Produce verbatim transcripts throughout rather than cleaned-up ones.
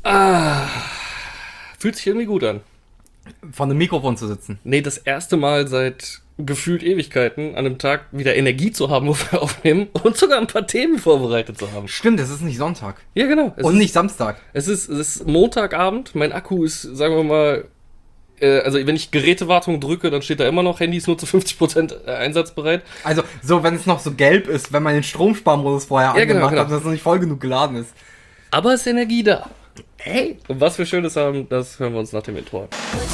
Ah, fühlt sich irgendwie gut an. Von dem Mikrofon zu sitzen. Nee, das erste Mal seit gefühlt Ewigkeiten an einem Tag wieder Energie zu haben, wo wir aufnehmen und sogar ein paar Themen vorbereitet zu haben. Stimmt, es ist nicht Sonntag. Ja, genau. Es Und ist, nicht Samstag. Es ist, es ist Montagabend, mein Akku ist, sagen wir mal, äh, also wenn ich Gerätewartung drücke, dann steht da immer noch, Handy ist nur zu fünfzig Prozent einsatzbereit. Also, so, wenn es noch so gelb ist, wenn man den Stromsparmodus vorher Ja, genau, angemacht genau. hat, dass es noch nicht voll genug geladen ist. Aber es ist Energie da. Hey! Und was wir Schönes haben, das hören wir uns nach dem Intro an.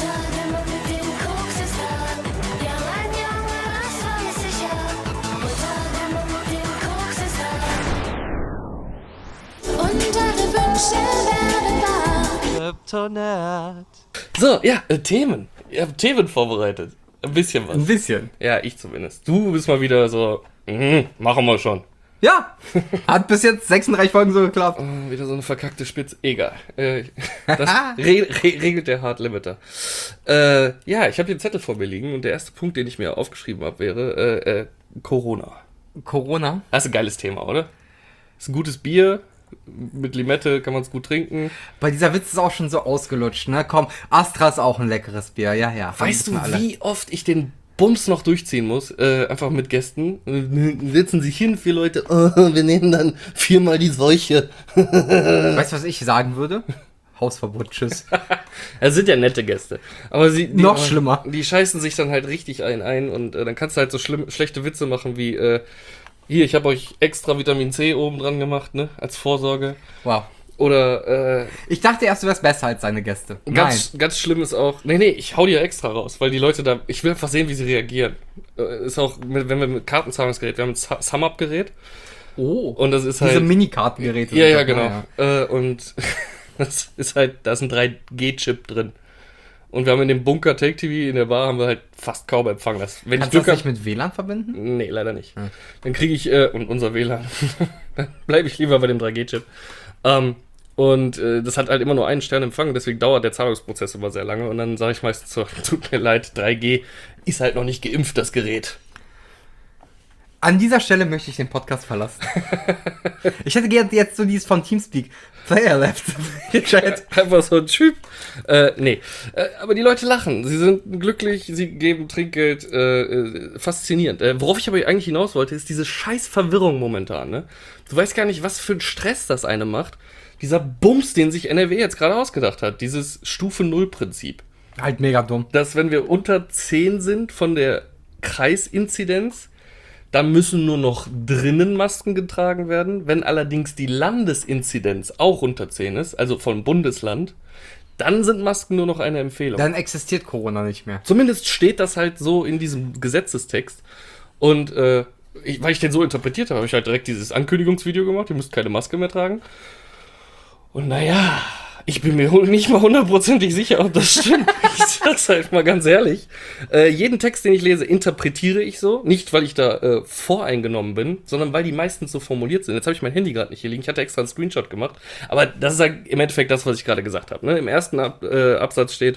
So, ja, äh, Themen. Ihr habt Themen vorbereitet. Ein bisschen was. Ein bisschen. Ja, ich zumindest. Du bist mal wieder so, mhm, machen wir schon. Ja! Hat bis jetzt sechsunddreißig Folgen so geklappt. Oh, wieder so eine verkackte Spitze. Egal. Äh, das re re regelt der Hard Limiter. Äh, ja, ich habe hier einen Zettel vor mir liegen und der erste Punkt, den ich mir aufgeschrieben habe, wäre äh, äh, Corona. Corona? Das ist ein geiles Thema, oder? Ist ein gutes Bier. Mit Limette kann man es gut trinken. Bei dieser Witz ist auch schon so ausgelutscht, ne? Komm, Astra ist auch ein leckeres Bier, ja, ja. Weißt du, wie oft ich den Bums noch durchziehen muss? Äh, einfach mit Gästen. Äh, setzen sich hin, vier Leute. Oh, wir nehmen dann viermal die Seuche. Weißt du, was ich sagen würde? Hausverbot, tschüss. Es sind ja nette Gäste. Aber sie. Die, Noch schlimmer. Die scheißen sich dann halt richtig ein ein und äh, dann kannst du halt so schlimm, schlechte Witze machen wie, äh, hier, ich habe euch extra Vitamin C oben dran gemacht, ne? Als Vorsorge. Wow. Oder, äh, Ich dachte erst, du wärst besser als deine Gäste. Ganz, ganz schlimm ist auch, nee, nee, ich hau die ja extra raus, weil die Leute da, ich will einfach sehen, wie sie reagieren. Äh, ist auch, mit, wenn wir mit Kartenzahlungsgerät, wir haben ein Sum-Up-Gerät. Oh. Und das ist Diese halt. Mini-Kartengeräte. Ja, sind ja, das, genau. ja. Äh, und das ist halt, da ist ein drei G Chip drin. Und wir haben in dem Bunker Take T V in der Bar haben wir halt fast kaum Empfang. Das, wenn Kannst ich du Glück das nicht mit W L A N verbinden? Nee, leider nicht. Hm. Dann kriege ich, äh, und unser W L A N, dann bleibe ich lieber bei dem drei G Chip. Ähm, und äh, das hat halt immer nur einen Stern Empfang, deswegen dauert der Zahlungsprozess immer sehr lange. Und dann sage ich meistens so, tut mir leid, drei G ist halt noch nicht geimpft, das Gerät. An dieser Stelle möchte ich den Podcast verlassen. Ich hätte gerne jetzt so dieses von Teamspeak. Player left. Einfach so ein Typ. Äh, nee. Äh, aber die Leute lachen. Sie sind glücklich, sie geben Trinkgeld. Äh, äh, faszinierend. Äh, worauf ich aber eigentlich hinaus wollte, ist diese scheiß Verwirrung momentan. Ne? Du weißt gar nicht, was für ein Stress das eine macht. Dieser Bums, den sich N R W jetzt gerade ausgedacht hat. Dieses Stufe-Null-Prinzip. Halt mega dumm. Dass wenn wir unter zehn sind von der Kreisinzidenz, da müssen nur noch drinnen Masken getragen werden. Wenn allerdings die Landesinzidenz auch unter zehn ist, also vom Bundesland, dann sind Masken nur noch eine Empfehlung. Dann existiert Corona nicht mehr. Zumindest steht das halt so in diesem Gesetzestext. Und äh, ich, weil ich den so interpretiert habe, habe ich halt direkt dieses Ankündigungsvideo gemacht. Ihr müsst keine Maske mehr tragen. Und naja, ich bin mir nicht mal hundertprozentig sicher, ob das stimmt. Ich sag's halt mal ganz ehrlich. Äh, jeden Text, den ich lese, interpretiere ich so. Nicht, weil ich da äh, voreingenommen bin, sondern weil die meistens so formuliert sind. Jetzt habe ich mein Handy gerade nicht hier liegen. Ich hatte extra einen Screenshot gemacht. Aber das ist halt im Endeffekt das, was ich gerade gesagt habe. Ne? Im ersten Ab- äh, Absatz steht,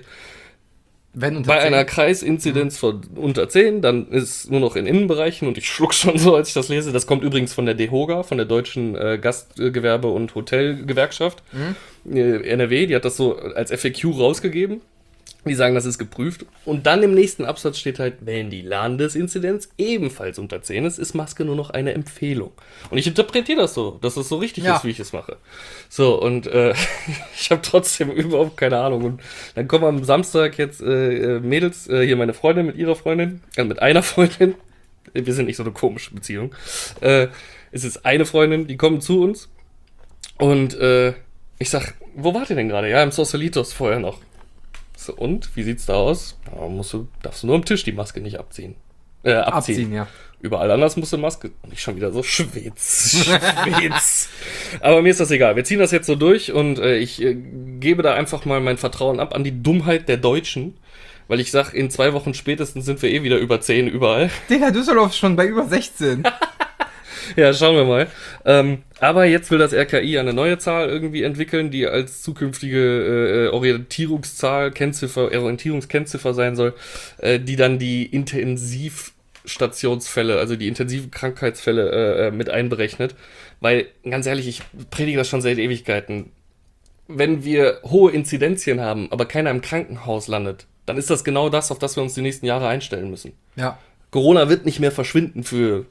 Wenn unter bei zehn. einer Kreisinzidenz von unter zehn, dann ist nur noch in Innenbereichen und ich schluck schon so, als ich das lese. Das kommt übrigens von der DEHOGA, von der Deutschen äh, Gastgewerbe- und Hotelgewerkschaft. Mhm. Äh, N R W, die hat das so als F A Q rausgegeben. Die sagen, das ist geprüft. Und dann im nächsten Absatz steht halt, wenn die Landesinzidenz ebenfalls unter zehn ist, ist Maske nur noch eine Empfehlung. Und ich interpretiere das so, dass es so richtig Ja. ist, wie ich es mache. So, und äh, ich habe trotzdem überhaupt keine Ahnung. Und dann kommen am Samstag jetzt äh, Mädels, äh, hier meine Freundin mit ihrer Freundin, äh, mit einer Freundin. Wir sind nicht so eine komische Beziehung. Äh, es ist eine Freundin, die kommen zu uns. Und äh, ich sag, wo wart ihr denn gerade? Ja, im Sausalitos vorher noch. So, und? Wie sieht's da aus? Ja, musst du, darfst du nur am Tisch die Maske nicht abziehen. Äh, abziehen. Abziehen, ja. Überall anders musst du Maske. Und ich schon wieder so schwitz, schwitz. Aber mir ist das egal. Wir ziehen das jetzt so durch und äh, ich äh, gebe da einfach mal mein Vertrauen ab an die Dummheit der Deutschen. Weil ich sag, in zwei Wochen spätestens sind wir eh wieder über zehn überall. Digga, Düsseldorf ist schon bei über sechzehn. Ja, schauen wir mal. Ähm, aber jetzt will das R K I eine neue Zahl irgendwie entwickeln, die als zukünftige äh, Orientierungszahl, Kennziffer, Orientierungskennziffer sein soll, äh, die dann die Intensivstationsfälle, also die intensiven Krankheitsfälle äh, mit einberechnet. Weil, ganz ehrlich, ich predige das schon seit Ewigkeiten. wenn wir hohe Inzidenzien haben, aber keiner im Krankenhaus landet, dann ist das genau das, auf das wir uns die nächsten Jahre einstellen müssen. Ja. Corona wird nicht mehr verschwinden für,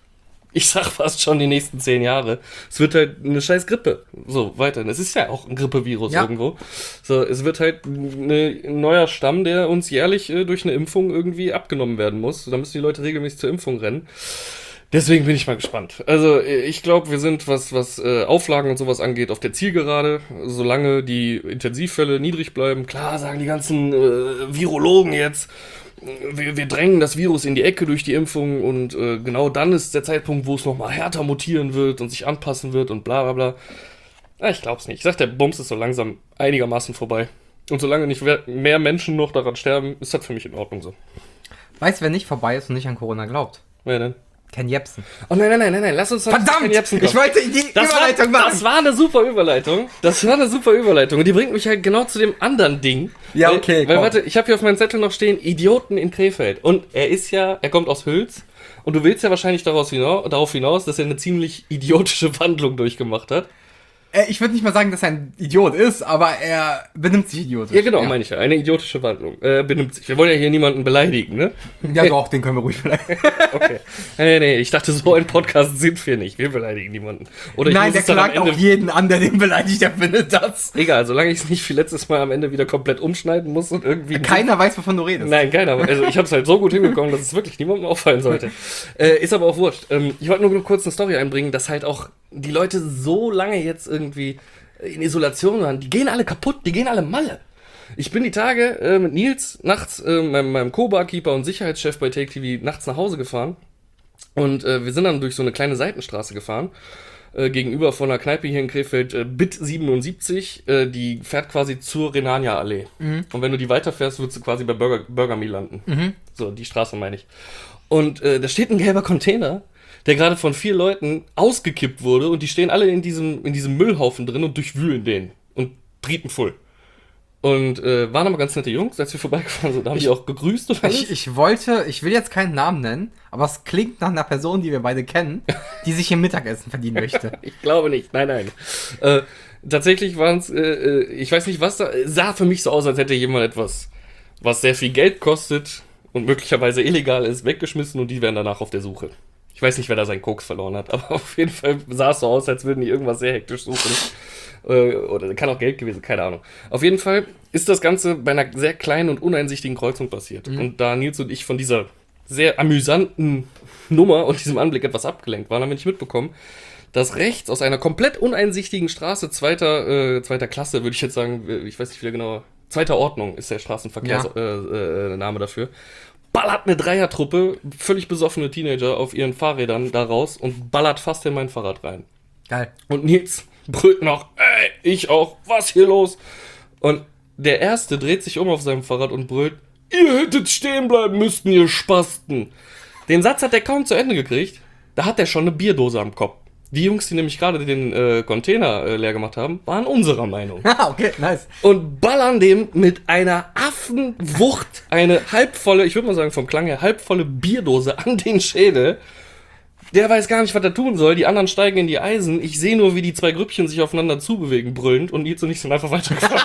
ich sag fast schon die nächsten zehn Jahre. Es wird halt eine scheiß Grippe. So, weiterhin. Es ist ja auch ein Grippevirus Ja. irgendwo. So, es wird halt eine, ein neuer Stamm, der uns jährlich äh, durch eine Impfung irgendwie abgenommen werden muss. Da müssen die Leute regelmäßig zur Impfung rennen. Deswegen bin ich mal gespannt. Also ich glaube, wir sind, was, was äh, Auflagen und sowas angeht, auf der Zielgerade. Solange die Intensivfälle niedrig bleiben. Klar sagen die ganzen äh, Virologen jetzt, wir, wir drängen das Virus in die Ecke durch die Impfung und äh, genau dann ist der Zeitpunkt, wo es nochmal härter mutieren wird und sich anpassen wird und bla bla bla. Ja, ich glaub's nicht. Ich sag, der Bums ist so langsam einigermaßen vorbei. Und solange nicht mehr Menschen noch daran sterben, ist das für mich in Ordnung so. Weißt du, wer nicht vorbei ist und nicht an Corona glaubt? Wer denn? Ken Jebsen. Oh nein, nein, nein, nein, nein, lass uns doch nicht Verdammt! Ken Jebsen kommen. Ich wollte die Das Überleitung war, machen. das war eine super Überleitung. Das war eine super Überleitung. Und die bringt mich halt genau zu dem anderen Ding. Ja, weil, okay, Weil, komm. warte, ich habe hier auf meinem Zettel noch stehen, Idioten in Krefeld. Und er ist ja, er kommt aus Hüls. Und du willst ja wahrscheinlich daraus hinaus, darauf hinaus, dass er eine ziemlich idiotische Wandlung durchgemacht hat. Äh, ich würde nicht mal sagen, dass er ein Idiot ist, aber er benimmt sich idiotisch. Ja, genau, meine ich ja. Eine idiotische Wandlung. Äh, benimmt sich. Wir wollen ja hier niemanden beleidigen, ne? Ja, doch, den können wir ruhig beleidigen. Okay. Nee, nee, ich dachte, so ein Podcast sind wir nicht. Wir beleidigen niemanden. Oder ich Nein, muss der es dann am klagt auch Ende jeden an, der den beleidigt, der findet das. Egal, solange ich es nicht wie letztes Mal am Ende wieder komplett umschneiden muss und irgendwie... Keiner weiß, wovon du redest. Nein, keiner. Also ich habe es halt so gut hinbekommen, dass es wirklich niemandem auffallen sollte. Äh, ist aber auch wurscht. Ähm, ich wollte nur kurz eine Story einbringen, dass halt auch die Leute so lange jetzt irgendwie in Isolation waren. Die gehen alle kaputt, die gehen alle Malle. Ich bin die Tage äh, mit Nils nachts, äh, meinem, meinem Co-Barkeeper und Sicherheitschef bei Take T V, nachts nach Hause gefahren. Und äh, wir sind dann durch so eine kleine Seitenstraße gefahren. Äh, gegenüber von einer Kneipe hier in Krefeld, äh, Bit siebenundsiebzig, äh, die fährt quasi zur Renania-Allee. Mhm. Und wenn du die weiterfährst, würdest du quasi bei Burger, Burger Me landen. Mhm. So, die Straße meine ich. Und äh, da steht ein gelber Container, der gerade von vier Leuten ausgekippt wurde und die stehen alle in diesem, in diesem Müllhaufen drin und durchwühlen den. Und trieten voll. Und äh, waren aber ganz nette Jungs, als wir vorbeigefahren sind. Da haben Ich- die auch gegrüßt und alles. Ich, ich wollte, ich will jetzt keinen Namen nennen, aber es klingt nach einer Person, die wir beide kennen, die sich ihr Mittagessen verdienen möchte. Ich glaube nicht, nein, nein. Äh, tatsächlich waren es, äh, äh, ich weiß nicht was da, sah für mich so aus, als hätte jemand etwas, was sehr viel Geld kostet und möglicherweise illegal ist, weggeschmissen und die wären danach auf der Suche. Ich weiß nicht, wer da seinen Koks verloren hat, aber auf jeden Fall sah es so aus, als würden die irgendwas sehr hektisch suchen. Äh, oder kann auch Geld gewesen, keine Ahnung. Auf jeden Fall ist das Ganze bei einer sehr kleinen und uneinsichtigen Kreuzung passiert. Mhm. Und da Nils und ich von dieser sehr amüsanten Nummer und diesem Anblick etwas abgelenkt waren, haben wir nicht mitbekommen, dass rechts aus einer komplett uneinsichtigen Straße zweiter, äh, zweiter Klasse, würde ich jetzt sagen, ich weiß nicht wieder genau, zweiter Ordnung ist der Straßenverkehrsname Ja. äh, äh, Name dafür, ballert eine Dreiertruppe, völlig besoffene Teenager auf ihren Fahrrädern da raus und ballert fast in mein Fahrrad rein. Geil. Und Nils brüllt noch, ey, ich auch, was hier los? Und der Erste dreht sich um auf seinem Fahrrad und brüllt, ihr hättet stehen bleiben müssen, ihr Spasten. Den Satz hat er kaum zu Ende gekriegt, da hat er schon eine Bierdose am Kopf. Die Jungs, die nämlich gerade den äh, Container äh, leer gemacht haben, waren unserer Meinung. Ah, okay, nice. Und ballern dem mit einer Affenwucht eine halbvolle, ich würde mal sagen vom Klang her, halbvolle Bierdose an den Schädel. Der weiß gar nicht, was er tun soll. Die anderen steigen in die Eisen. Ich sehe nur, wie die zwei Grüppchen sich aufeinander zubewegen, brüllend. Und Nils und ich sind einfach weitergefahren.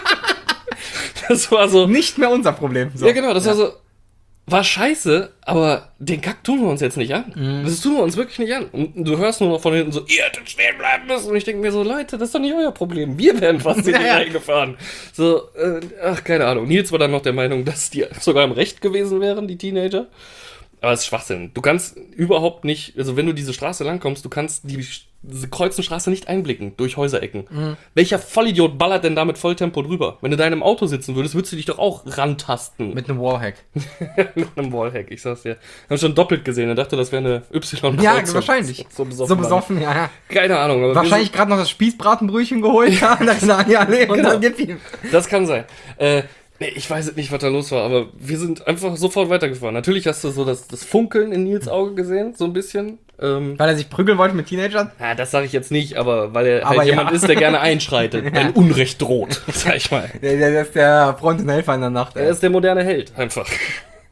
Das war so... Nicht mehr unser Problem. So. Ja, genau, das war so... War scheiße, aber den Kack tun wir uns jetzt nicht an. Mhm. Das tun wir uns wirklich nicht an. Und du hörst nur noch von hinten so, ihr hättet stehen bleiben müssen. Und ich denke mir so, Leute, das ist doch nicht euer Problem. Wir werden fast in die Ja, ja. reingefahren. So, äh, ach, keine Ahnung. Nils war dann noch der Meinung, dass die sogar im Recht gewesen wären, die Teenager. Aber es ist Schwachsinn. Du kannst überhaupt nicht, also wenn du diese Straße langkommst, du kannst die, diese Kreuzenstraße nicht einblicken durch Häuserecken. Mhm. Welcher Vollidiot ballert denn da mit Volltempo drüber? Wenn du da in einem Auto sitzen würdest, würdest du dich doch auch rantasten. Mit einem Wallhack. Mit einem Wallhack, ich sag's dir. Haben schon doppelt gesehen, er dachte, das wäre eine Y-Kreuzung. Ja, wahrscheinlich. So besoffen. So besoffen, ja, ja. Keine Ahnung. Aber Wahrscheinlich gerade noch das Spießbratenbrötchen geholt haben, das Allee und Genau. dann gib ihm. Das kann sein. Äh, nee, ich weiß nicht, was da los war, aber wir sind einfach sofort weitergefahren. Natürlich hast du so das, das Funkeln in Nils Auge gesehen, so ein bisschen. Ähm, Weil er sich prügeln wollte mit Teenagern? ja, das sage ich jetzt nicht, aber weil er Aber halt ja. jemand ist, der gerne einschreitet, wenn Unrecht droht, sag ich mal. Der, der, der ist der Freund und Helfer in der Nacht. Er Ey. ist der moderne Held, einfach.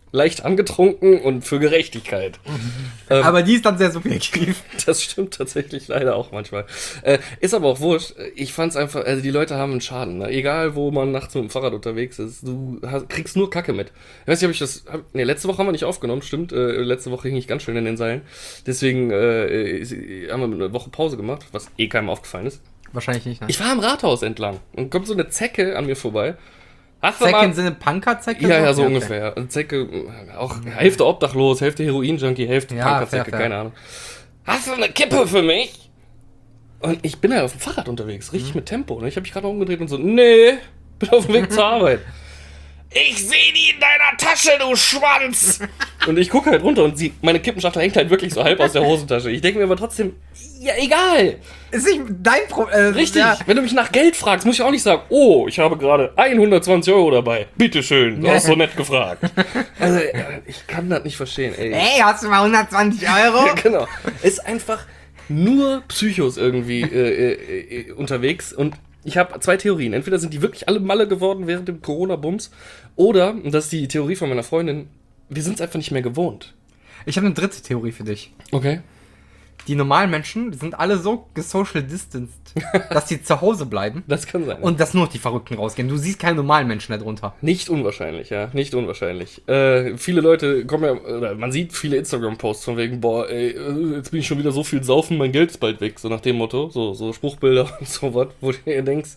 leicht angetrunken und für Gerechtigkeit. ähm, Aber die ist dann sehr subjektiv. Das stimmt tatsächlich leider auch manchmal. Äh, ist aber auch wurscht. Ich fand's einfach, also die Leute haben einen Schaden. Ne? Egal, wo man nachts mit dem Fahrrad unterwegs ist, du hast, kriegst nur Kacke mit. Ich weiß nicht, ob ich das, hab, ne, letzte Woche haben wir nicht aufgenommen, stimmt. Äh, letzte Woche hing ich ganz schön in den Seilen. Deswegen äh, haben wir eine Woche Pause gemacht, was eh keinem aufgefallen ist. Wahrscheinlich nicht, ne? Ich fahre am Rathaus entlang und kommt so eine Zecke an mir vorbei. Hast du Zecke mal... im Sinne Punker-Zecke? Ja, ja, so okay. ungefähr. Und Zecke, auch Hälfte obdachlos, Hälfte Heroin-Junkie, Hälfte Ja, Punkerzecke, fair, fair. keine Ahnung. Hast du eine Kippe für mich? Und ich bin halt auf dem Fahrrad unterwegs, richtig mit Tempo. Ne? Ich habe mich gerade umgedreht und so, nee, bin auf dem Weg zur Arbeit. Ich sehe die in deiner Tasche, du Schwanz! Und ich gucke halt runter und sie, meine Kippenschachtel hängt halt wirklich so halb aus der Hosentasche. Ich denke mir aber trotzdem, ja, egal. Ist nicht dein Problem. Äh, Richtig, Ja. wenn du mich nach Geld fragst, muss ich auch nicht sagen, oh, ich habe gerade hundertzwanzig Euro dabei. Bitteschön, du hast so nett gefragt. Also, äh, ich kann das nicht verstehen, ey. Ey, hast du mal hundertzwanzig Euro? Ja, genau. Ist einfach nur Psychos irgendwie äh, äh, äh, unterwegs und ich habe zwei Theorien. Entweder sind die wirklich alle Malle geworden während dem Corona-Bums oder, und das ist die Theorie von meiner Freundin, wir sind es einfach nicht mehr gewohnt. Ich habe eine dritte Theorie für dich. Okay. Die normalen Menschen sind alle so gesocial distanced, dass sie zu Hause bleiben Das kann sein. und dass nur die Verrückten rausgehen. Du siehst keine normalen Menschen darunter. Nicht unwahrscheinlich, ja, nicht unwahrscheinlich. Äh, viele Leute kommen ja, oder man sieht viele Instagram-Posts von wegen, boah, ey, jetzt bin ich schon wieder so viel saufen, mein Geld ist bald weg, so nach dem Motto, so, so Spruchbilder und so was, wo du dir denkst,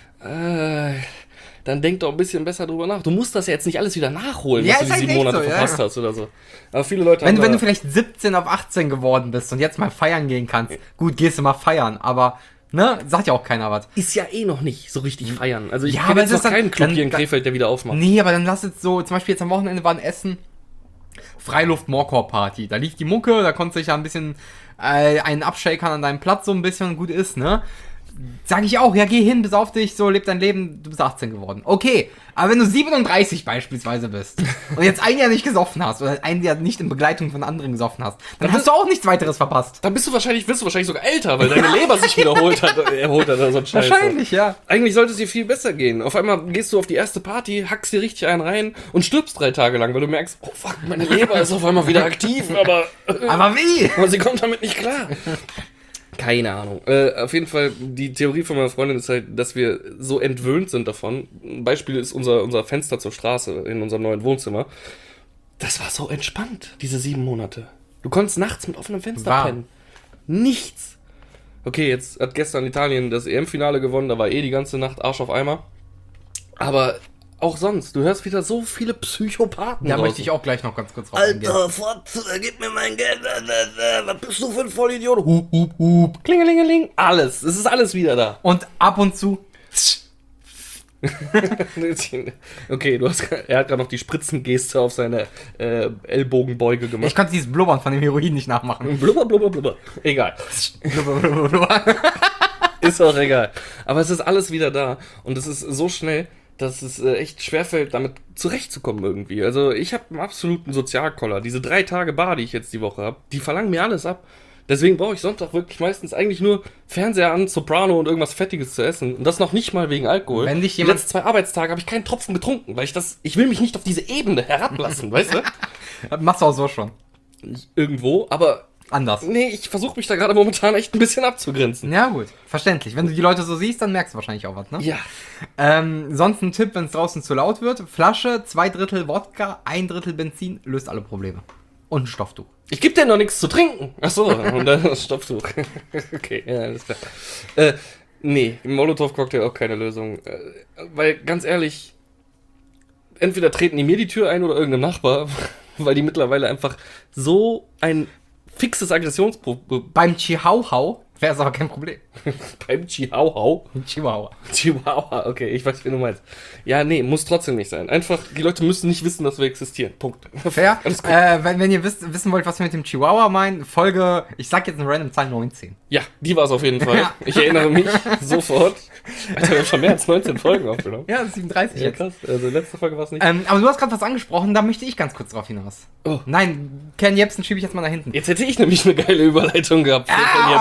äh, dann denk doch ein bisschen besser drüber nach. Du musst das ja jetzt nicht alles wieder nachholen, Ja, was ist du die halt sieben echt Monate so, ja. verpasst hast oder so. Aber viele Leute Wenn, haben wenn da, du vielleicht siebzehn auf achtzehn geworden bist und jetzt mal feiern gehen kannst, gut, gehst du mal feiern, aber, ne, sagt ja auch keiner was. ist ja eh noch nicht so richtig feiern. Also ich Ja, kenne aber jetzt es noch ist dann- keinen Club dann- hier in dann- Krefeld, der wieder aufmacht. Nee, aber dann lass jetzt so, zum Beispiel jetzt am Wochenende war ein Essen, Freiluft-Moorcore-Party. Da lief die Mucke, da konntest du dich ja ein bisschen äh, einen abshakern an deinem Platz, so ein bisschen und gut ist, ne? Sag ich auch, ja, geh hin, besauf dich, so, leb dein Leben, du bist achtzehn geworden. Okay, aber wenn du siebenunddreißig beispielsweise bist und jetzt ein Jahr nicht gesoffen hast oder ein Jahr nicht in Begleitung von anderen gesoffen hast, dann Dann hast du auch nichts weiteres verpasst. Dann bist du wahrscheinlich, wirst du wahrscheinlich sogar älter, weil deine Leber sich wiederholt hat, erholt hat oder so ein Scheiß. Wahrscheinlich, ja. Eigentlich sollte es dir viel besser gehen. Auf einmal gehst du auf die erste Party, hackst dir richtig einen rein und stirbst drei Tage lang, weil du merkst, oh fuck, meine Leber ist auf einmal wieder aktiv, aber, Aber wie? aber sie kommt damit nicht klar. Keine Ahnung. Äh, auf jeden Fall, die Theorie von meiner Freundin ist halt, dass wir so entwöhnt sind davon. Ein Beispiel ist unser, unser Fenster zur Straße in unserem neuen Wohnzimmer. Das war so entspannt, diese sieben Monate. Du konntest nachts mit offenem Fenster Warm. pennen. Nichts. Okay, jetzt hat gestern Italien das E M-Finale gewonnen, da war eh die ganze Nacht Arsch auf Eimer. Aber auch sonst, du hörst wieder so viele Psychopathen Da draußen. möchte ich auch gleich noch ganz kurz drauf eingehen. Alter, Fotze, gib mir mein Geld. Was bist du für ein Vollidiot? Hup, hup, hup. Klingelingeling. Alles. Es ist alles wieder da. Und ab und zu. Okay, du hast, er hat gerade noch die Spritzengeste auf seine äh, Ellbogenbeuge Ich gemacht. konnte dieses Blubbern von dem Heroin nicht nachmachen. Blubber, blubber, blubber. Egal. Blubber, blubber, blubber. Ist auch egal. Aber es ist alles wieder da. Und es ist so schnell, dass es äh, echt schwerfällt, damit zurechtzukommen irgendwie. Also ich habe einen absoluten Sozialkoller. Diese drei Tage Bar, die ich jetzt die Woche habe, die verlangen mir alles ab. Deswegen brauche ich Sonntag wirklich meistens eigentlich nur Fernseher an, Soprano und irgendwas Fettiges zu essen. Und das noch nicht mal wegen Alkohol. Wenn dich die jemand- letzten zwei Arbeitstage habe ich keinen Tropfen getrunken, weil ich das, ich will mich nicht auf diese Ebene herablassen, weißt du? Machst du auch so schon. Irgendwo, aber Anders. nee, ich versuche mich da gerade momentan echt ein bisschen abzugrenzen. Ja, gut. Verständlich. Wenn du die Leute so siehst, dann merkst du wahrscheinlich auch was, ne? Ja. Ähm, sonst ein Tipp, wenn es draußen zu laut wird. Flasche, zwei Drittel Wodka, ein Drittel Benzin, löst alle Probleme. Und ein Stofftuch. Ich geb dir noch nichts zu trinken. Ach so, und dann das Stofftuch. Okay, ja, alles klar. Äh, nee, im Molotow-Cocktail auch keine Lösung. Äh, weil, ganz ehrlich, entweder treten die mir die Tür ein oder irgendein Nachbar, weil die mittlerweile einfach so ein fixes Aggressionsproblem Beim Chihuahua wäre es aber kein Problem. beim Chihuahua. Chihuahua. Chihuahua, okay, ich weiß, wie du meinst. Ja, nee, muss trotzdem nicht sein. Einfach, die Leute müssen nicht wissen, dass wir existieren. Punkt. Fair. Alles gut. Äh, wenn, wenn ihr wisst, wissen wollt, was wir mit dem Chihuahua meinen, Folge, ich sag jetzt eine random Zahl, neunzehn. Ja, die war es auf jeden Fall. Ja. Ich erinnere mich sofort. Alter, wir haben schon mehr als neunzehn Folgen aufgenommen. Ja, siebenunddreißig Ja, jetzt. krass. Also letzte Folge war es nicht. Ähm, aber du hast gerade was angesprochen, da möchte ich ganz kurz drauf hinaus. Oh. Nein, Ken Jebsen schiebe ich jetzt mal nach hinten. Jetzt hätte ich nämlich eine geile Überleitung gehabt. für Ken Ah, Jebsen. okay,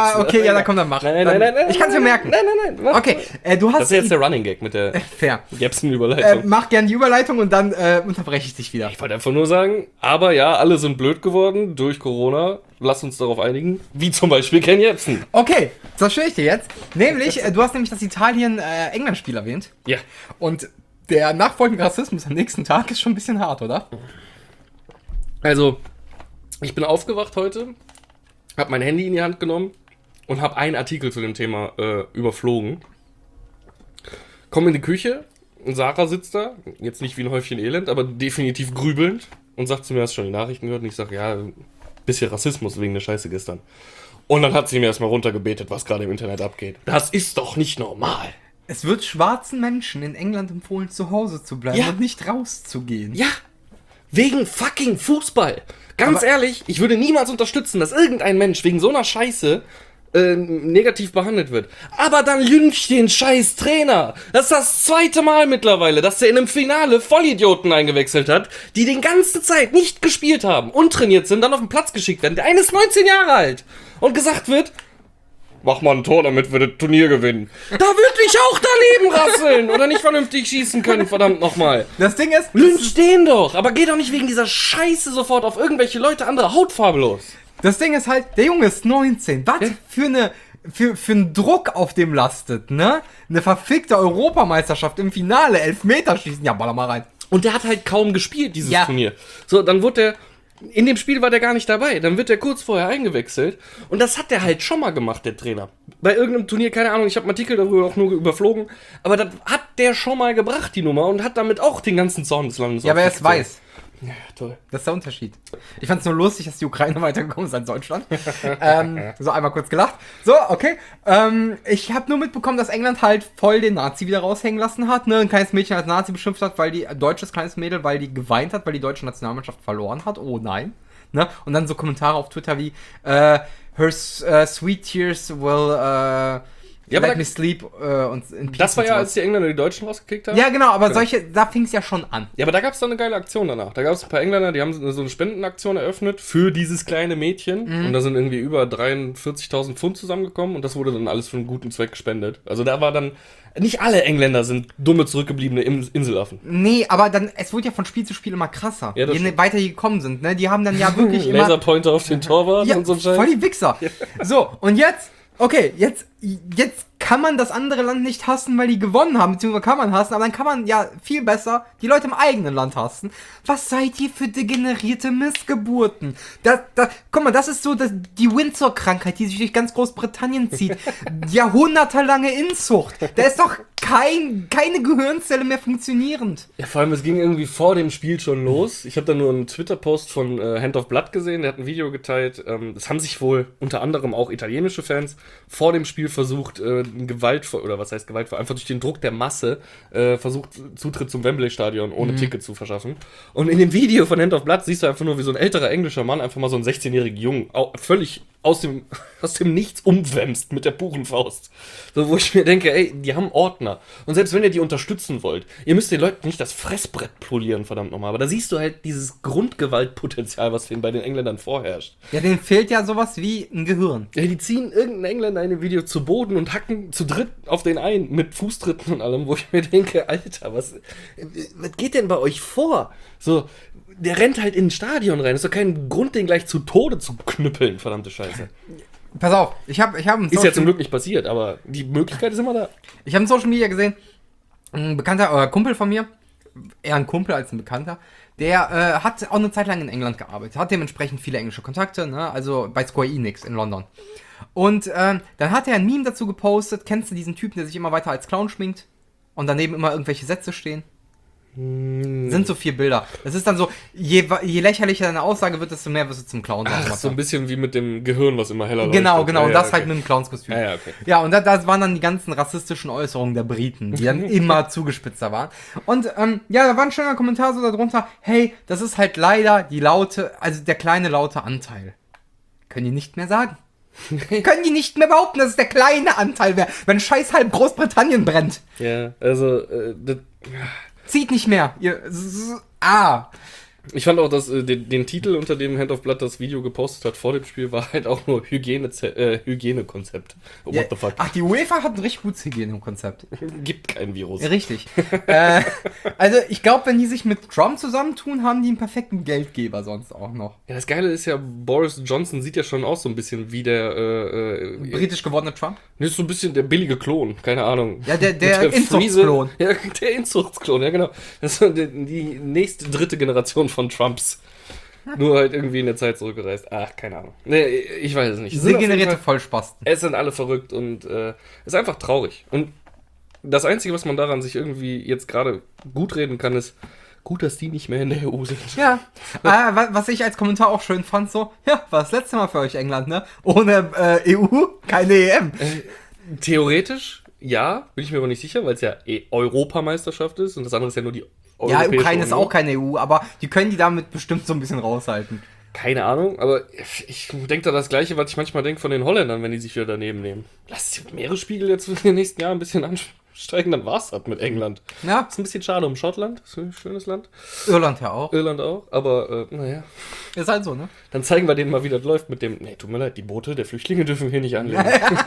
ja, da komm, dann mach. Nein, nein, dann, nein, nein. Ich kann's mir merken. Nein, nein, nein. Mach. Okay, äh, du hast... Das ist jetzt der Running Gag mit der Fair. Jepsen-Überleitung. Äh, mach gern die Überleitung und dann äh, unterbreche ich dich wieder. Ich wollte einfach nur sagen, aber ja, alle sind blöd geworden durch Corona. Lass uns darauf einigen. Wie zum Beispiel Ken Jebsen. Okay, das verstehe ich dir jetzt. Nämlich, äh, du hast nämlich das Italien-England-Spiel erwähnt. Ja. Und der nachfolgende Rassismus am nächsten Tag ist schon ein bisschen hart, oder? Also, ich bin aufgewacht heute, habe mein Handy in die Hand genommen und habe einen Artikel zu dem Thema äh, überflogen. Komme in die Küche und Sarah sitzt da, jetzt nicht wie ein Häufchen Elend, aber definitiv grübelnd und sagt zu mir, hast du schon die Nachrichten gehört? Und ich sage, ja, bisschen Rassismus wegen der Scheiße gestern. Und dann hat sie mir erstmal runtergebetet, was gerade im Internet abgeht. Das ist doch nicht normal. Es wird schwarzen Menschen in England empfohlen, zu Hause zu bleiben Ja. und nicht rauszugehen. Ja, wegen fucking Fußball. Ganz Aber- ehrlich, ich würde niemals unterstützen, dass irgendein Mensch wegen so einer Scheiße äh, negativ behandelt wird. Aber dann lyncht den scheiß Trainer. Das ist das zweite Mal mittlerweile, dass er in einem Finale Vollidioten eingewechselt hat, die die ganze Zeit nicht gespielt haben, untrainiert sind, dann auf den Platz geschickt werden. Der eine ist neunzehn Jahre alt. Und gesagt wird, mach mal ein Tor, damit wir das Turnier gewinnen. Da würde ich auch daneben rasseln oder nicht vernünftig schießen können, verdammt nochmal. Das Ding ist, Lynch den doch, aber geh doch nicht wegen dieser Scheiße sofort auf irgendwelche Leute anderer Hautfarbe los. das Ding ist halt, der Junge ist neunzehn. Was Ja. für eine für, für einen Druck auf dem lastet, ne? Eine verfickte Europameisterschaft im Finale, Elfmeterschießen. Ja, baller mal rein. Und der hat halt kaum gespielt, dieses Ja. Turnier. So, dann wurde der, in dem Spiel war der gar nicht dabei. Dann wird der kurz vorher eingewechselt. Und das hat der halt schon mal gemacht, der Trainer. Bei irgendeinem Turnier, keine Ahnung, ich habe einen Artikel darüber auch nur überflogen. Aber das hat der schon mal gebracht, die Nummer. Und hat damit auch den ganzen Zorn des Landes Ja, aber er ist aufgezogen. weiß. Ja, toll. Das ist der Unterschied. Ich fand es nur lustig, dass die Ukraine weitergekommen ist als Deutschland. ähm, so einmal kurz gelacht. So, okay. Ähm, ich habe nur mitbekommen, dass England halt voll den Nazi wieder raushängen lassen hat. Ne? Ein kleines Mädchen als Nazi beschimpft hat, weil die, ein deutsches kleines Mädel, weil die geweint hat, weil die deutsche Nationalmannschaft verloren hat. Oh nein. Ne? Und dann so Kommentare auf Twitter wie, äh, her uh, sweet tears will, äh, Ja, aber let da- me sleep äh, und in peace Das war und ja, sowas. als die Engländer die Deutschen rausgekickt haben. Ja, genau, aber Genau. solche, da fing es ja schon an. Ja, aber da gab es dann eine geile Aktion danach. Da gab es ein paar Engländer, die haben so eine Spendenaktion eröffnet für dieses kleine Mädchen. Mhm. Und da sind irgendwie über dreiundvierzigtausend Pfund zusammengekommen und das wurde dann alles für einen guten Zweck gespendet. Also da war dann, nicht alle Engländer sind dumme, zurückgebliebene Im- Inselaffen. Nee, aber dann, es wurde ja von Spiel zu Spiel immer krasser. Ja, das je stimmt. weiter die gekommen sind, ne? Die haben dann ja wirklich immer... Laserpointer auf den Torwart Ja, und so ein Scheiß. voll die Wichser. So, und jetzt, okay, jetzt, jetzt kann man das andere Land nicht hassen, weil die gewonnen haben, beziehungsweise kann man hassen, aber dann kann man ja viel besser die Leute im eigenen Land hassen. Was seid ihr für degenerierte Missgeburten? Das, das, guck mal, das ist so das, die Windsor-Krankheit, die sich durch ganz Großbritannien zieht. Jahrhundertelange Inzucht. Da ist doch kein, keine Gehirnzelle mehr funktionierend. Ja, vor allem, es ging irgendwie vor dem Spiel schon los. Ich habe da nur einen Twitter-Post von äh, Hand of Blood gesehen, der hat ein Video geteilt. Ähm, das haben sich wohl unter anderem auch italienische Fans vor dem Spiel versucht, äh, Gewalt, oder was heißt Gewalt, einfach durch den Druck der Masse äh, versucht, Zutritt zum Wembley-Stadion ohne Ticket zu verschaffen. Und in dem Video von Hand of Blood siehst du einfach nur, wie so ein älterer englischer Mann einfach mal so einen sechzehnjährigen Jungen au- völlig aus dem, aus dem Nichts umwämst mit der puren Faust. So, wo ich mir denke, ey, die haben Ordner. Und selbst wenn ihr die unterstützen wollt, ihr müsst den Leuten nicht das Fressbrett polieren, verdammt nochmal. Aber da siehst du halt dieses Grundgewaltpotenzial, was denen bei den Engländern vorherrscht. Ja, denen fehlt ja sowas wie ein Gehirn. Ja, die ziehen irgendeinen Engländer in dem Video zu Boden und hacken zu dritt auf den ein, mit Fußtritten und allem, wo ich mir denke, Alter, was, was geht denn bei euch vor? So, der rennt halt in ein Stadion rein. Ist doch kein Grund, den gleich zu Tode zu knüppeln, verdammte Scheiße. Pass auf, ich habe ich hab Ist ja zum Glück nicht passiert, aber die Möglichkeit ist immer da. Ich habe in Social Media gesehen, ein bekannter äh, Kumpel von mir, eher ein Kumpel als ein Bekannter, der äh, hat auch eine Zeit lang in England gearbeitet, hat dementsprechend viele englische Kontakte, ne? Also bei Square Enix in London. Und ähm, dann hat er ein Meme dazu gepostet, kennst du diesen Typen, der sich immer weiter als Clown schminkt und daneben immer irgendwelche Sätze stehen? Hm. Sind so vier Bilder. Das ist dann so, je, wa- je lächerlicher deine Aussage wird, desto mehr wirst du zum Clown. Ach, so ein bisschen wie mit dem Gehirn, was immer heller Genau, leuchtet. genau. Ja, Und ja, das okay. halt mit dem Clownskostüm. Ja, ja, okay. Ja, und da, das waren dann die ganzen rassistischen Äußerungen der Briten, die dann immer zugespitzter waren. Und ähm, ja, da war ein schöner Kommentar so darunter, hey, das ist halt leider die laute, also der kleine laute Anteil. Können die nicht mehr sagen. Können die nicht mehr behaupten, dass es der kleine Anteil wäre, wenn scheiß halb Großbritannien brennt. Ja, also, äh, das, Zieht nicht mehr. Ihr, s- s- ah. Ich fand auch, dass äh, den, den Titel, unter dem Hand of Blood das Video gepostet hat vor dem Spiel, war halt auch nur Hygiene, äh, Hygienekonzept. Oh, Ja, what the fuck? ach, die UEFA hat ein richtig gutes Hygienekonzept. Gibt kein Virus. Richtig. äh, also ich glaube, wenn die sich mit Trump zusammentun, haben die einen perfekten Geldgeber sonst auch noch. Ja, das Geile ist ja, Boris Johnson sieht ja schon aus so ein bisschen wie der, äh, äh, Britisch gewordene Trump? ne, ist so ein bisschen der billige Klon, keine Ahnung. Ja, der, der, Mit Inzuchtsklon. Friese- Ja, der Inzuchtsklon, ja genau. Das ist so die, die nächste, dritte Generation von Trumps. Nur halt irgendwie in der Zeit zurückgereist. Ach, keine Ahnung. Nee, ich weiß es nicht. Es sind auf jeden Degenerierte Fall- Vollspasten. Es sind alle verrückt und äh, ist einfach traurig. Und das Einzige, was man daran sich irgendwie jetzt gerade gut reden kann, ist, gut, dass die nicht mehr in der E U sind. Ja. äh, wa- was ich als Kommentar auch schön fand, so, ja, war das letzte Mal für euch England, ne? Ohne äh, E U, keine E M. Theoretisch, ja, bin ich mir aber nicht sicher, weil es ja eh Europameisterschaft ist und das andere ist ja nur die Ja, Europäische Ukraine ist Union. auch keine E U, aber die können die damit bestimmt so ein bisschen raushalten. Keine Ahnung, aber ich denke da das Gleiche, was ich manchmal denke von den Holländern, wenn die sich wieder daneben nehmen. Lass die Meeresspiegel jetzt in den nächsten Jahren ein bisschen ansteigen, dann war's das mit England. Ja, Ist ein bisschen schade um Schottland, ist ein schönes Land. Irland ja auch. Irland auch, aber äh, naja. Ist halt so, ne? Dann zeigen wir denen mal, wie das läuft mit dem, nee, tut mir leid, die Boote der Flüchtlinge dürfen wir hier nicht anlegen.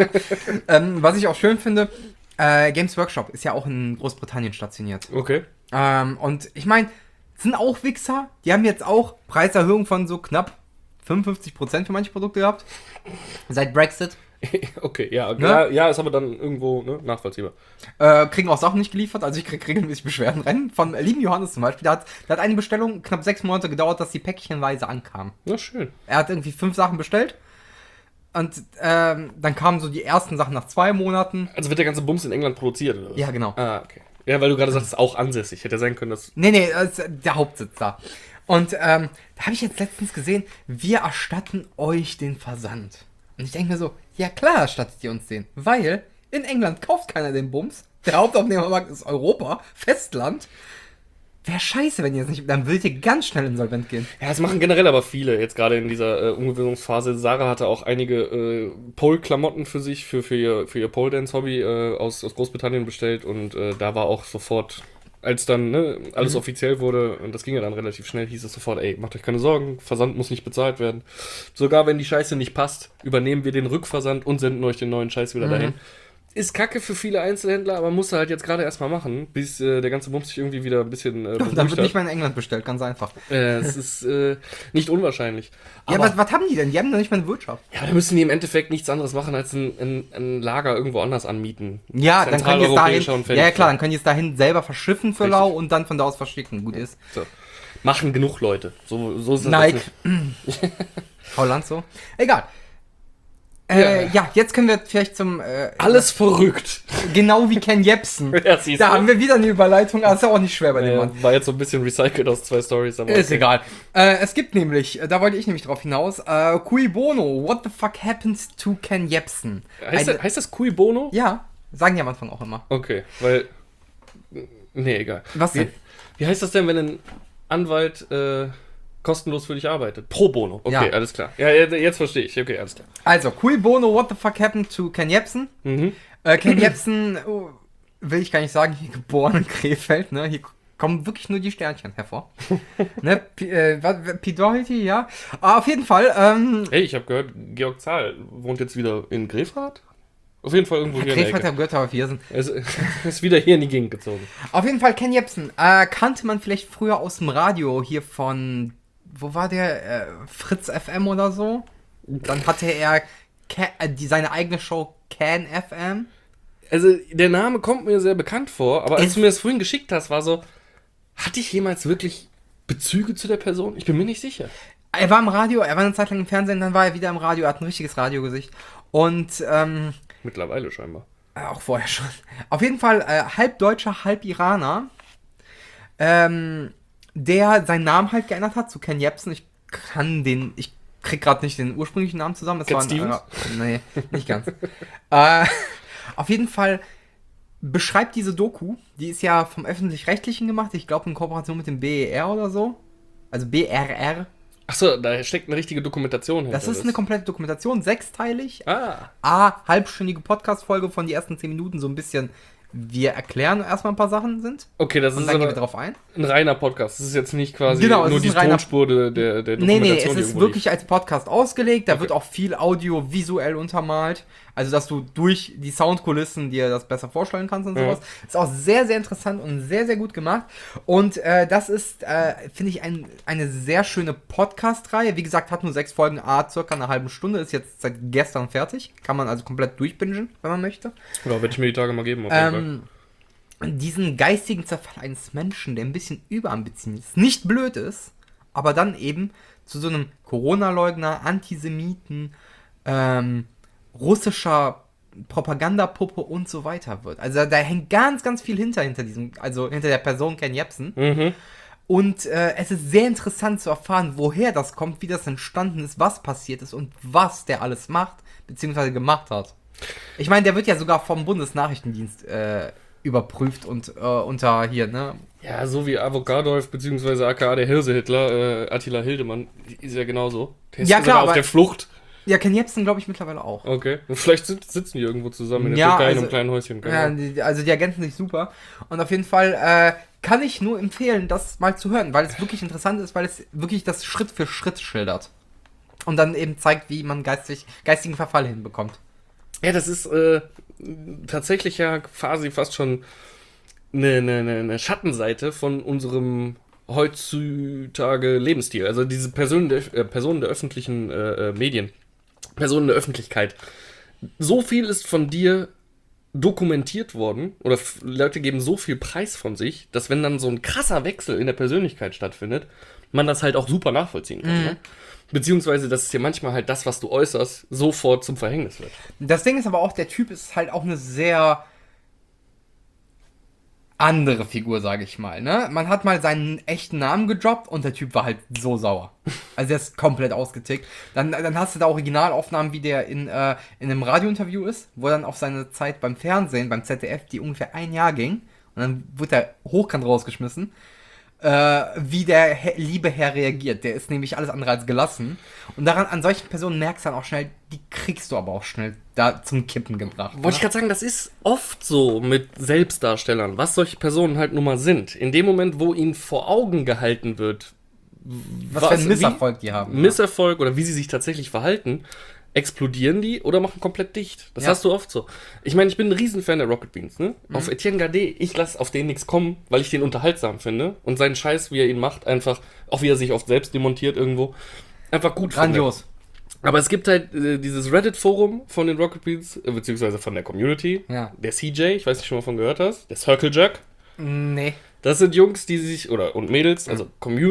Ähm, was ich auch schön finde, äh, Games Workshop ist ja auch in Großbritannien stationiert. Okay. Ähm, und ich meine, sind auch Wichser. Die haben jetzt auch Preiserhöhung von so knapp fünfundfünfzig Prozent für manche Produkte gehabt. Seit Brexit. Okay, ja, Ne? ja, ja, ist aber dann irgendwo ne, nachvollziehbar. Äh, kriegen auch Sachen nicht geliefert. Also ich krieg regelmäßig Beschwerden rein. Von lieben Johannes zum Beispiel. Der hat, der hat eine Bestellung knapp sechs Monate gedauert, dass die päckchenweise ankam. Na schön. Er hat irgendwie fünf Sachen bestellt. Und ähm, dann kamen so die ersten Sachen nach zwei Monaten. Also wird der ganze Bums in England produziert, oder was? Ja, genau. Ah, okay. Ja, weil du gerade sagst, auch ansässig. Hätte ja sein können, dass... Nee, nee, das ist der Hauptsitz da. Und ähm, da habe ich jetzt letztens gesehen, wir erstatten euch den Versand. Und ich denke mir so, ja klar erstattet ihr uns den. Weil in England kauft keiner den Bums. Der Hauptabnehmermarkt ist Europa, Festland. Wäre scheiße, wenn ihr es nicht... Dann würdet ihr ganz schnell insolvent gehen. Ja, das machen generell aber viele, jetzt gerade in dieser äh, Umgewöhnungsphase. Sarah hatte auch einige äh, Pole-Klamotten für sich, für, für ihr, für ihr Pole-Dance-Hobby äh, aus, aus Großbritannien bestellt und äh, da war auch sofort, als dann ne, alles Mhm. offiziell wurde, und das ging ja dann relativ schnell, hieß es sofort, ey, macht euch keine Sorgen, Versand muss nicht bezahlt werden. Sogar wenn die Scheiße nicht passt, übernehmen wir den Rückversand und senden euch den neuen Scheiß wieder Mhm. dahin. Ist kacke für viele Einzelhändler, aber muss er halt jetzt gerade erstmal machen, bis äh, der ganze Bums sich irgendwie wieder ein bisschen äh, Und dann beruhigt wird hat. nicht mal in England bestellt, ganz einfach. Äh, es ist äh, nicht unwahrscheinlich. Ja, Aber, was, was haben die denn? Die haben doch nicht mal eine Wirtschaft. ja, da müssen die im Endeffekt nichts anderes machen, als ein, ein, ein Lager irgendwo anders anmieten. Ja, dann können die es dahin... Zentraleuropäischer und Ja, fertig. ja, klar, dann können die es dahin selber verschiffen für Richtig. lau und dann von da aus verschicken. Gut ist. So. Machen genug Leute. So, so ist das Nike. jetzt nicht. Holland so. Egal. Äh, Ja. ja, jetzt können wir vielleicht zum... Äh, Alles verrückt. Genau wie Ken Jebsen. Ja, siehst Da du. haben wir wieder eine Überleitung, aber ist ja auch nicht schwer bei dem Mann. Äh, war jetzt so ein bisschen recycelt aus zwei Stories. Aber Ist okay. egal. Äh, es gibt nämlich, äh, da wollte ich nämlich drauf hinaus, äh, Cui Bono, what the fuck happens to Ken Jebsen? Heißt, Eine- das, heißt das Cui Bono? Ja, sagen die am Anfang auch immer. Okay, weil... Nee, egal. Was wie, denn? wie heißt das denn, wenn ein Anwalt äh, kostenlos für dich arbeitet? Pro Bono. Okay, Ja. alles klar. Ja, jetzt, jetzt verstehe ich. Okay, alles klar. Also, Cui Bono, what the fuck happened to Ken Jebsen? Mhm. Äh, Ken Jebsen, oh, will ich gar nicht sagen, hier geboren in Krefeld, ne? Hier kommen wirklich nur die Sternchen hervor. ne? P äh, was- P Doherty, ja. Aber auf jeden Fall, ähm, Hey, ich habe gehört, Georg Zahl wohnt jetzt wieder in Grefrath? Auf jeden Fall irgendwo hier in der Krefeld Ecke. hat Götter auf Viersen. Er ist, ist wieder hier in die Gegend gezogen. Auf jeden Fall Ken Jebsen. Äh, kannte man vielleicht früher aus dem Radio hier von, wo war der? Äh, Fritz F M oder so. Dann hatte er Ca äh, die, seine eigene Show Can F M. Also, der Name kommt mir sehr bekannt vor, aber als Es- du mir das vorhin geschickt hast, war so, hatte ich jemals wirklich Bezüge zu der Person? Ich bin mir nicht sicher. Er war im Radio, er war eine Zeit lang im Fernsehen, dann war er wieder im Radio, er hat ein richtiges Radiogesicht. Und, ähm, Mittlerweile scheinbar. Äh, auch vorher schon. Auf jeden Fall äh, halb Deutscher, halb Iraner, ähm, der seinen Namen halt geändert hat zu Ken Jebsen. Ich kann den, ich krieg gerade nicht den ursprünglichen Namen zusammen. Das Cat war ein, Stevens? Äh, nee, nicht ganz. äh, auf jeden Fall beschreibt diese Doku, die ist ja vom Öffentlich-Rechtlichen gemacht, ich glaube in Kooperation mit dem B E R oder so. Also B R R. Achso, da steckt eine richtige Dokumentation hinter. Das ist eine komplette Dokumentation, sechsteilig. Ah, A, halbstündige Podcast-Folge von die ersten zehn Minuten, so ein bisschen wir erklären erstmal ein paar Sachen sind. Okay, das Und ist dann gehen wir aber drauf ein. ein reiner Podcast. Das ist jetzt nicht quasi Genau, es nur ist die ein reiner- Tonspur der, der, der Nee, Dokumentation. nee, es die ist irgendwo wirklich liegt. als Podcast ausgelegt. Da Okay. wird auch viel audiovisuell untermalt. Also, dass du durch die Soundkulissen dir das besser vorstellen kannst und Ja. sowas. Ist auch sehr, sehr interessant und sehr, sehr gut gemacht. Und äh, das ist, äh, finde ich, ein, eine sehr schöne Podcast-Reihe. Wie gesagt, hat nur sechs Folgen, a circa eine halbe Stunde. Ist jetzt seit gestern fertig. Kann man also komplett durchbingen, wenn man möchte. Ja, werde ich mir die Tage mal geben. Auf jeden Fall. Ähm, diesen geistigen Zerfall eines Menschen, der ein bisschen überambitioniert ist, nicht blöd ist, aber dann eben zu so einem Corona-Leugner, Antisemiten, ähm, russischer Propagandapuppe und so weiter wird. Also da hängt ganz, ganz viel hinter, hinter diesem, also hinter der Person Ken Jebsen. Mhm. Und äh, es ist sehr interessant zu erfahren, woher das kommt, wie das entstanden ist, was passiert ist und was der alles macht, beziehungsweise gemacht hat. Ich meine, der wird ja sogar vom Bundesnachrichtendienst äh, überprüft und äh, unter hier, ne? Ja, so wie Avocadolf, beziehungsweise aka der Hirse-Hitler, äh, Attila Hildemann, ist ja genauso. Der ist Ja, sogar klar, auf aber- der Flucht. Ja, Ken Jebsen glaube ich mittlerweile auch. Okay. Und vielleicht sit- sitzen die irgendwo zusammen in der Ja, Türkei in also- einem kleinen Häuschen. Keine Ja, Ahnung. die, also die ergänzen sich super. Und auf jeden Fall äh, kann ich nur empfehlen, das mal zu hören, weil es wirklich interessant ist, weil es wirklich das Schritt für Schritt schildert. Und dann eben zeigt, wie man geistig, geistigen Verfall hinbekommt. Ja, das ist äh, tatsächlich ja quasi fast schon eine, eine, eine eine Schattenseite von unserem heutzutage Lebensstil. Also diese Personen der, äh, Personen der öffentlichen äh, äh, Medien, Personen der Öffentlichkeit. So viel ist von dir dokumentiert worden oder f- Leute geben so viel Preis von sich, dass wenn dann so ein krasser Wechsel in der Persönlichkeit stattfindet, man das halt auch super nachvollziehen kann. Ne? Beziehungsweise, dass es dir manchmal halt das, was du äußerst, sofort zum Verhängnis wird. Das Ding ist aber auch, der Typ ist halt auch eine sehr andere Figur, sage ich mal. Ne? Man hat mal seinen echten Namen gedroppt und der Typ war halt so sauer. Also der ist komplett ausgetickt. Dann, dann hast du da Originalaufnahmen, wie der in, äh, in einem Radiointerview ist, wo er dann auf seine Zeit beim Fernsehen, beim Z D F, die ungefähr ein Jahr ging. Und dann wurde er hochkant rausgeschmissen. Äh, wie der He- liebe Herr reagiert. Der ist nämlich alles andere als gelassen. Und daran, an solchen Personen merkst du dann auch schnell, die kriegst du aber auch schnell da zum Kippen gebracht. Wollte ich gerade sagen, das ist oft so mit Selbstdarstellern, was solche Personen halt nun mal sind. In dem Moment, wo ihnen vor Augen gehalten wird, was, für einen Misserfolg die haben. Misserfolg oder wie sie sich tatsächlich verhalten, explodieren die oder machen komplett dicht. Das Ja. hast du oft so. Ich meine, ich bin ein Riesenfan der Rocket Beans, ne? Auf Etienne Gardet, ich lasse auf den nichts kommen, weil ich den unterhaltsam finde und seinen Scheiß, wie er ihn macht, einfach, auch wie er sich oft selbst demontiert irgendwo, einfach gut Grandios. finde. Aber es gibt halt äh, dieses Reddit-Forum von den Rocket Beans, äh, beziehungsweise von der Community, Ja. der C J, ich weiß nicht, ob du schon mal von gehört hast, der Circle Jerk. Nee. Das sind Jungs, die sich, oder und Mädels, also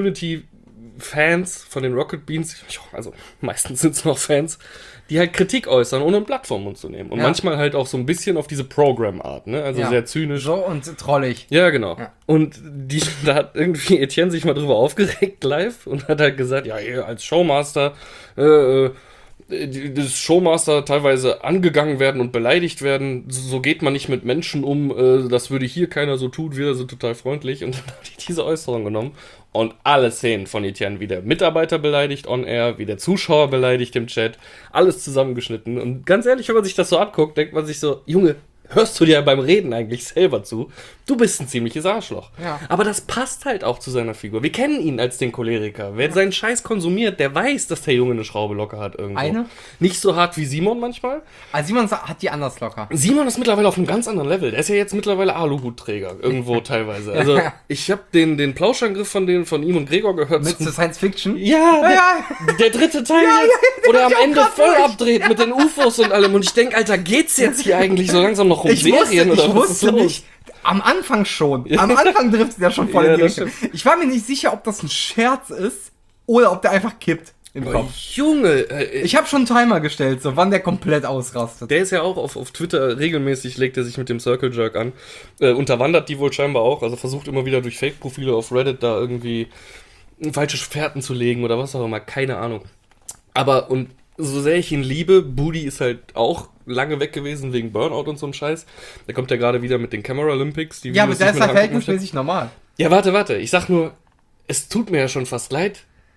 Community-Fans von den Rocket Beans, also meistens sind es noch Fans, die halt Kritik äußern, ohne ein Blatt vom Mund zu nehmen. Und Ja. manchmal halt auch so ein bisschen auf diese Program-Art, ne? Also Ja. sehr zynisch. So und trollig. Ja, genau. Ja. Und die, da hat irgendwie Etienne sich mal drüber aufgeregt live und hat halt gesagt, ja, ihr als Showmaster, äh, äh, die- das Showmaster teilweise angegangen werden und beleidigt werden, so so geht man nicht mit Menschen um, äh, das würde hier keiner so tun, wir sind total freundlich. Und dann hat die diese Äußerung genommen und alle Szenen von Etienne, wie der Mitarbeiter beleidigt on air, wie der Zuschauer beleidigt im Chat, alles zusammengeschnitten. Und ganz ehrlich, wenn man sich das so anguckt, denkt man sich so, Junge, hörst du dir beim Reden eigentlich selber zu? Du bist ein ziemliches Arschloch. Ja. Aber das passt halt auch zu seiner Figur. Wir kennen ihn als den Choleriker. Wer seinen Scheiß konsumiert, der weiß, dass der Junge eine Schraube locker hat irgendwo. Eine? Nicht so hart wie Simon manchmal. Also Simon sa- hat die anders locker. Simon ist mittlerweile auf einem ganz anderen Level. Der ist ja jetzt mittlerweile Aluhutträger, irgendwo teilweise. Also ich habe den, den Plauschangriff von, den, von ihm und Gregor gehört. Mit zum- zur Science Fiction. ja, der, Ja. der dritte Teil Ja, jetzt, ja, wo der am ich auch Ende grad voll durch. abdreht mit den U F Os und allem. Und ich denk, Alter, geht's jetzt hier eigentlich so langsam noch um Ich wusste, Serien ich oder was ist wusste los? nicht. Am Anfang schon. Am Anfang trifft es ja schon voll Ja, in die das Richtung. Ich war mir nicht sicher, ob das ein Scherz ist oder ob der einfach kippt im Boah, Kopf. Junge, äh, Ich habe schon einen Timer gestellt, so wann der komplett ausrastet. der ist ja auch auf, auf Twitter regelmäßig, legt er sich mit dem Circle Jerk an. Äh, unterwandert die wohl scheinbar auch. Also versucht immer wieder durch Fake-Profile auf Reddit da irgendwie falsche Fährten zu legen oder was auch immer. Keine Ahnung. Aber, und so sehr ich ihn liebe, Booty ist halt auch lange weg gewesen wegen Burnout und so einem Scheiß. Der kommt ja gerade wieder mit den Camera Olympics. Die Ja, aber Videos, die der ich ist mir ja noch angucken möchte. verhältnismäßig normal. Ja, warte, warte. Ich sag nur, es tut mir ja schon fast leid,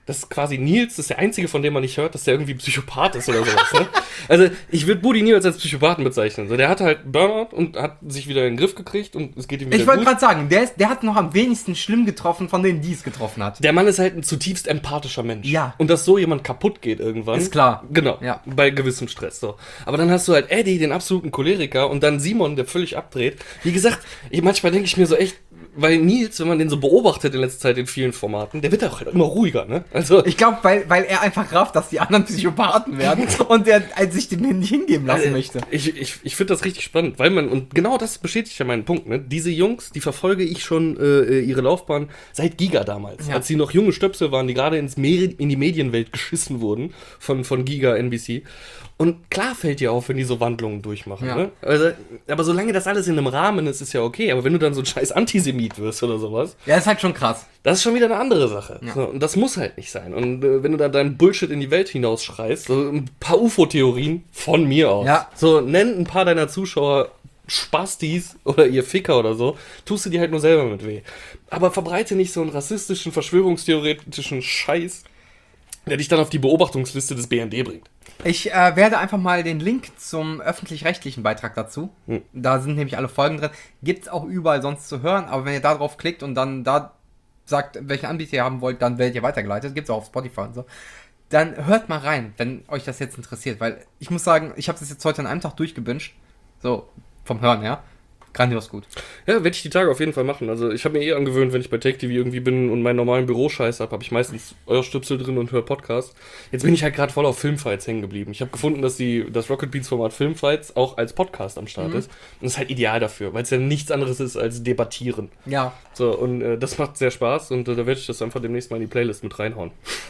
Das ist quasi Nils, das ist der einzige, von dem man nicht hört, dass der irgendwie Psychopath ist oder sowas. Ne? Also ich würde Buddy niemals als Psychopathen bezeichnen. So, der hatte halt Burnout und hat sich wieder in den Griff gekriegt und es geht ihm wieder Ich wollte gut. gerade sagen, der, ist, der hat noch am wenigsten schlimm getroffen, von denen die es getroffen hat. Der Mann ist halt ein zutiefst empathischer Mensch. Ja. Und dass so jemand kaputt geht irgendwann. Ist klar. Genau. Ja. Bei gewissem Stress. So. Aber dann hast du halt Eddie, den absoluten Choleriker, und dann Simon, der völlig abdreht. Wie gesagt, ich, manchmal denke ich mir so echt, weil Nils, wenn man den so beobachtet in letzter Zeit in vielen Formaten, der wird auch halt immer ruhiger, ne? Also Ich glaube, weil, weil er einfach rafft, dass die anderen Psychopathen werden und der äh, sich dem nicht hingeben lassen möchte. Ich, ich, ich finde das richtig spannend, weil man, und genau das bestätigt ja meinen Punkt, ne? Diese Jungs, die verfolge ich schon äh, ihre Laufbahn seit Giga damals. Ja. Als sie noch junge Stöpsel waren, die gerade ins Medi- in die Medienwelt geschissen wurden von, von Giga, N B C. Und klar fällt dir auf, wenn die so Wandlungen durchmachen. Ja. Ne? Also, aber solange das alles in einem Rahmen ist, ist ja okay. Aber wenn du dann so ein scheiß Antisemit wirst oder sowas, Ja, ist halt schon krass. das ist schon wieder eine andere Sache. Ja. So, und das muss halt nicht sein. Und äh, wenn du da deinen Bullshit in die Welt hinausschreist, so ein paar U F O-Theorien von mir aus. Ja. So, nenn ein paar deiner Zuschauer Spastis oder ihr Ficker oder so, tust du dir halt nur selber mit weh. Aber verbreite nicht so einen rassistischen, verschwörungstheoretischen Scheiß, der dich dann auf die Beobachtungsliste des B N D bringt. Ich äh, werde einfach mal den Link zum öffentlich-rechtlichen Beitrag dazu. Hm. Da sind nämlich alle Folgen drin. Gibt's auch überall sonst zu hören, aber wenn ihr da drauf klickt und dann da sagt, welchen Anbieter ihr haben wollt, dann werdet ihr weitergeleitet. Gibt's auch auf Spotify und so. Dann hört mal rein, wenn euch das jetzt interessiert, weil ich muss sagen, ich habe das jetzt heute an einem Tag durchgebinged. So, vom Hören her. Grandios gut. Ja, werde ich die Tage auf jeden Fall machen. Also ich habe mir eh angewöhnt, wenn ich bei Take T V irgendwie bin und meinen normalen Büroscheiß habe, habe ich meistens euer Stüpsel drin und höre Podcast. Jetzt bin ich halt gerade voll auf Filmfights hängen geblieben. Ich habe gefunden, dass die, das Rocket Beans Format Filmfights auch als Podcast am Start Mhm. ist. Und das ist halt ideal dafür, weil es ja nichts anderes ist als debattieren. Ja. So, und äh, das macht sehr Spaß und äh, da werde ich das einfach demnächst mal in die Playlist mit reinhauen.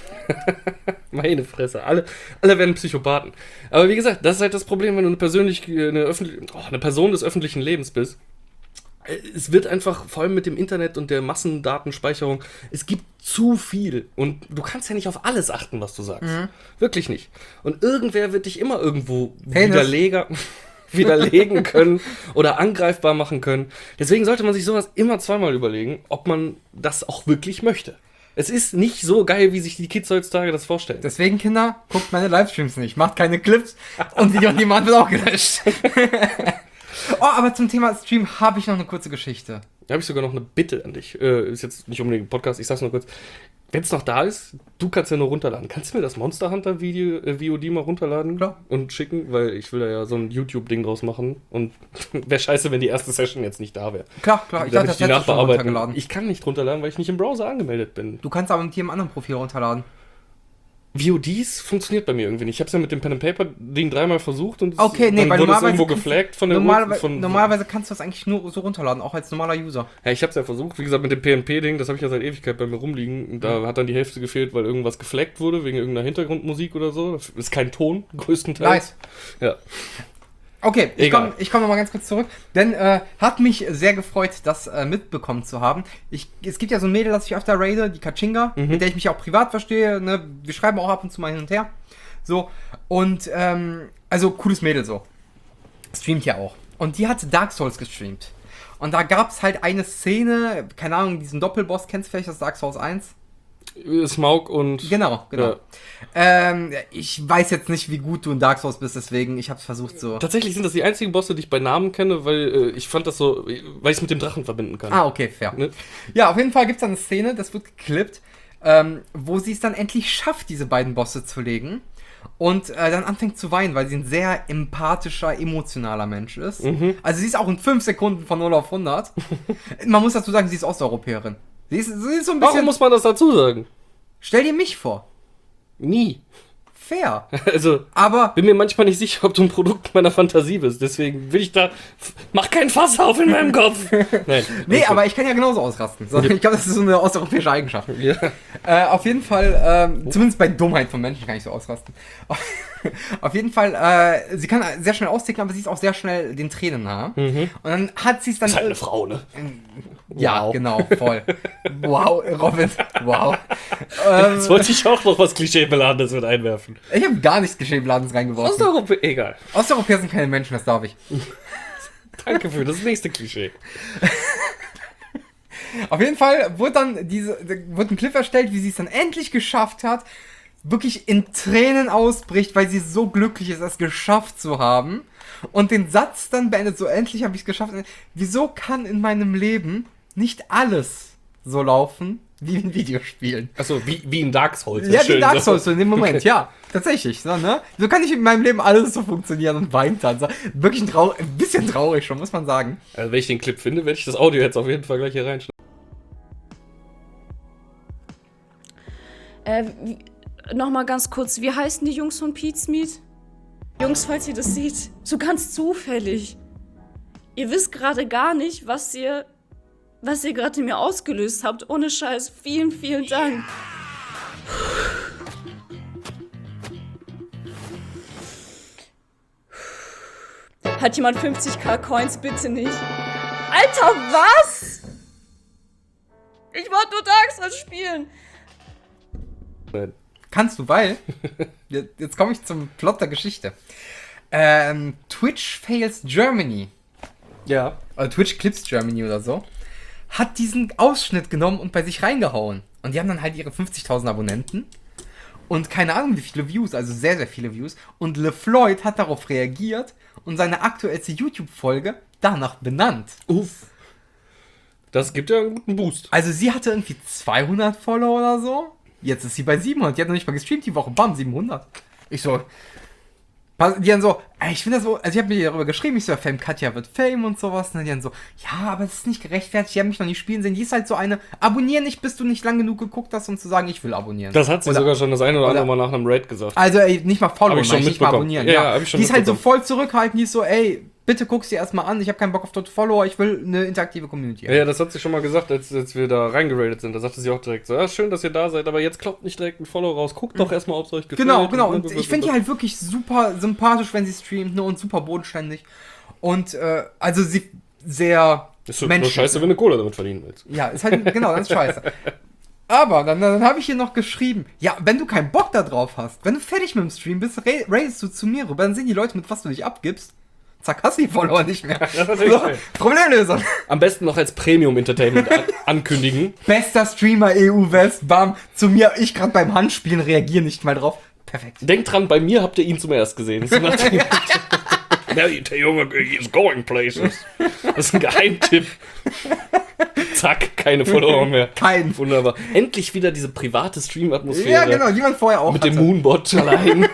Meine Fresse, alle, alle werden Psychopathen. Aber wie gesagt, das ist halt das Problem, wenn du eine, persönlich, eine, öffentlich, oh, eine Person des öffentlichen Lebens bist. Es wird einfach, vor allem mit dem Internet und der Massendatenspeicherung, es gibt zu viel. Und du kannst ja nicht auf alles achten, was du sagst. Mhm. Wirklich nicht. Und irgendwer wird dich immer irgendwo Penis. widerleger, widerlegen können oder angreifbar machen können. Deswegen sollte man sich sowas immer zweimal überlegen, ob man das auch wirklich möchte. Es ist nicht so geil, wie sich die Kids heutzutage das vorstellen. Deswegen, Kinder, guckt meine Livestreams nicht. Macht keine Clips und Video on Demand wird auch gelöscht. Oh, aber zum Thema Stream habe ich noch eine kurze Geschichte. Da habe ich sogar noch eine Bitte an dich. Äh, ist jetzt nicht unbedingt ein Podcast, ich sag's nur kurz. Wenn es noch da ist, du kannst ja nur runterladen. Kannst du mir das Monster Hunter Video, äh, V O D mal runterladen? Klar. Und schicken? Weil ich will da ja so ein YouTube-Ding draus machen. Und wäre scheiße, wenn die erste Session jetzt nicht da wäre. Klar, klar. Ich Damit dachte, das hättest du schon runtergeladen. Ich kann nicht runterladen, weil ich nicht im Browser angemeldet bin. Du kannst aber mit jedem anderen Profil runterladen. V O Ds funktioniert bei mir irgendwie nicht. Ich habe es ja mit dem Pen-and-Paper-Ding dreimal versucht und es- Okay, nee, dann weil wurde es normalerweise irgendwo kannst du- geflaggt von der Normalerweise, von, normalerweise kannst du das eigentlich nur so runterladen, auch als normaler User. Ja, ich hab's ja versucht, wie gesagt, mit dem P N P-Ding, das habe ich ja seit Ewigkeit bei mir rumliegen. Und da hat dann die Hälfte gefehlt, weil irgendwas geflaggt wurde, wegen irgendeiner Hintergrundmusik oder so. Das ist kein Ton, größtenteils. Nice. Ja. Okay, ich Egal. komme ich komm nochmal ganz kurz zurück, denn äh, hat mich sehr gefreut, das äh, mitbekommen zu haben. Ich, es gibt ja so ein Mädel, das ich öfter raide, die Kachinga, Mhm. mit der ich mich auch privat verstehe. Ne? Wir schreiben auch ab und zu mal hin und her. So, und ähm, also cooles Mädel so. Streamt ja auch. Und die hat Dark Souls gestreamt. Und da gab es halt eine Szene, keine Ahnung, diesen Doppelboss, kennst du vielleicht das Dark Souls eins? Smaug und. Genau, genau. Ja. Ähm, ich weiß jetzt nicht, wie gut du in Dark Souls bist, deswegen, ich hab's versucht so. Tatsächlich sind das die einzigen Bosse, die ich bei Namen kenne, weil äh, ich fand das so, weil ich es mit dem Drachen verbinden kann. Ah, okay, fair. Ne? Ja, auf jeden Fall gibt's da eine Szene, das wird geklippt, ähm, wo sie es dann endlich schafft, diese beiden Bosse zu legen. Und äh, dann anfängt zu weinen, weil sie ein sehr empathischer, emotionaler Mensch ist. Mhm. Also sie ist auch in fünf Sekunden von null auf hundert. Man muss dazu sagen, sie ist Osteuropäerin. Sie ist, sie ist so ein bisschen... Warum muss man das dazu sagen? Stell dir mich vor. Nie. Fair. Also, Aber... bin mir manchmal nicht sicher, ob du ein Produkt meiner Fantasie bist. Deswegen will ich da. Mach kein Fass auf in meinem Kopf! Nein. Nee, okay. aber ich kann ja genauso ausrasten. So, ich glaube, das ist so eine osteuropäische Eigenschaft. Ja. Äh, auf jeden Fall, ähm, zumindest bei Dummheit von Menschen kann ich so ausrasten. Auf, auf jeden Fall, äh, sie kann sehr schnell austicken, aber sie ist auch sehr schnell den Tränen nah. Mhm. Und dann hat sie es dann... Ist halt eine Frau, ne? Ja, Wow. genau, voll. Wow, Robin, wow. Ähm, Jetzt wollte ich auch noch was Klischeebeladenes mit einwerfen. ich habe gar nichts Geschehbladens reingeworfen. Osteuropäer, egal. Osteuropäer sind keine Menschen, das darf ich. Danke für das nächste Klischee. Auf jeden Fall wurde dann diese, wurde ein Clip erstellt, wie sie es dann endlich geschafft hat, wirklich in Tränen ausbricht, weil sie so glücklich ist, es geschafft zu haben. Und den Satz dann beendet, so endlich habe ich es geschafft. Wieso kann in meinem Leben nicht alles so laufen wie in Videospielen? Achso, wie, wie in Dark Souls. Ja, wie in Dark so. Souls, so in dem Moment, okay. Ja, tatsächlich. So, ne? So kann nicht in meinem Leben alles so funktionieren und weint dann. So. Wirklich ein, trau- ein bisschen traurig schon, muss man sagen. Also wenn ich den Clip finde, werde ich das Audio jetzt auf jeden Fall gleich hier reinschneiden. Äh, nochmal ganz kurz, wie heißen die Jungs von Pete's Meat? Jungs, falls ihr das seht, so ganz zufällig. Ihr wisst gerade gar nicht, was ihr, was ihr gerade in mir ausgelöst habt. Ohne Scheiß, vielen, vielen Dank. Hat jemand fünfzigtausend Coins? Bitte nicht. Alter, was? Ich wollte nur Dark Souls spielen. Kannst du, weil, jetzt komme ich zum Plot der Geschichte. Ähm, Twitch Fails Germany, Ja. oder Twitch Clips Germany oder so, hat diesen Ausschnitt genommen und bei sich reingehauen. Und die haben dann halt ihre fünfzigtausend Abonnenten und keine Ahnung wie viele Views, also sehr, sehr viele Views. Und LeFloid hat darauf reagiert und seine aktuellste YouTube-Folge danach benannt. Uff. Das gibt ja einen guten Boost. Also sie hatte irgendwie zweihundert Follower oder so. Jetzt ist sie bei siebenhundert. Die hat noch nicht mal gestreamt die Woche. Bam, siebenhundert. Ich so. Die dann so, ey, ich finde das so, also ich habe mir darüber geschrieben, ich so, Fame Katja wird Fame und sowas. Und die dann so, ja, aber das ist nicht gerechtfertigt, die haben mich noch nie spielen sehen. Die ist halt so eine, abonnier nicht, bis du nicht lang genug geguckt hast, um zu sagen, ich will abonnieren. Das hat sie oder, sogar schon das eine oder, oder andere Mal nach einem Raid gesagt. Also ey, nicht mal followen, Hab ich schon nicht mal mitbekommen. abonnieren. Ja, Ja, hab ich schon die ist halt so mitbekommen. voll zurückhaltend, die ist so, ey, bitte guck sie erstmal an, ich habe keinen Bock auf tote Follower, ich will eine interaktive Community. Ja, ja, das hat sie schon mal gesagt, als, als wir da reingeradet sind. Da sagte sie auch direkt so, ja, schön, dass ihr da seid, aber jetzt kloppt nicht direkt ein Follow raus. Guckt doch erstmal, ob es euch gefällt. Genau, genau. Und Und ich finde die halt wirklich super sympathisch, wenn sie streamt, ne, und super bodenständig. Und, äh, also sie sehr ist so nur scheiße, wenn du Kohle damit verdienen willst. Ja, ist halt, genau, das ist scheiße. Aber dann, dann habe ich hier noch geschrieben, ja, wenn du keinen Bock da drauf hast, wenn du fertig mit dem Stream bist, ra- raidest du zu mir rüber, dann sehen die Leute, mit was du dich abgibst. Zack, hast du die Follower nicht mehr. Das ist natürlich So, schön. Problemlösung. Am besten noch als Premium-Entertainment an ankündigen. Bester Streamer E U-West, bam, zu mir, ich gerade beim Handspielen reagiere nicht mal drauf. Perfekt. Denkt dran, bei mir habt ihr ihn zum ersten gesehen. So nach dem- der, der Junge is going places. Das ist ein Geheimtipp. Zack, keine Follower mehr. Kein. Wunderbar. Endlich wieder diese private Stream-Atmosphäre. Ja, genau, die man vorher auch Mit hatte. dem Moonbot allein.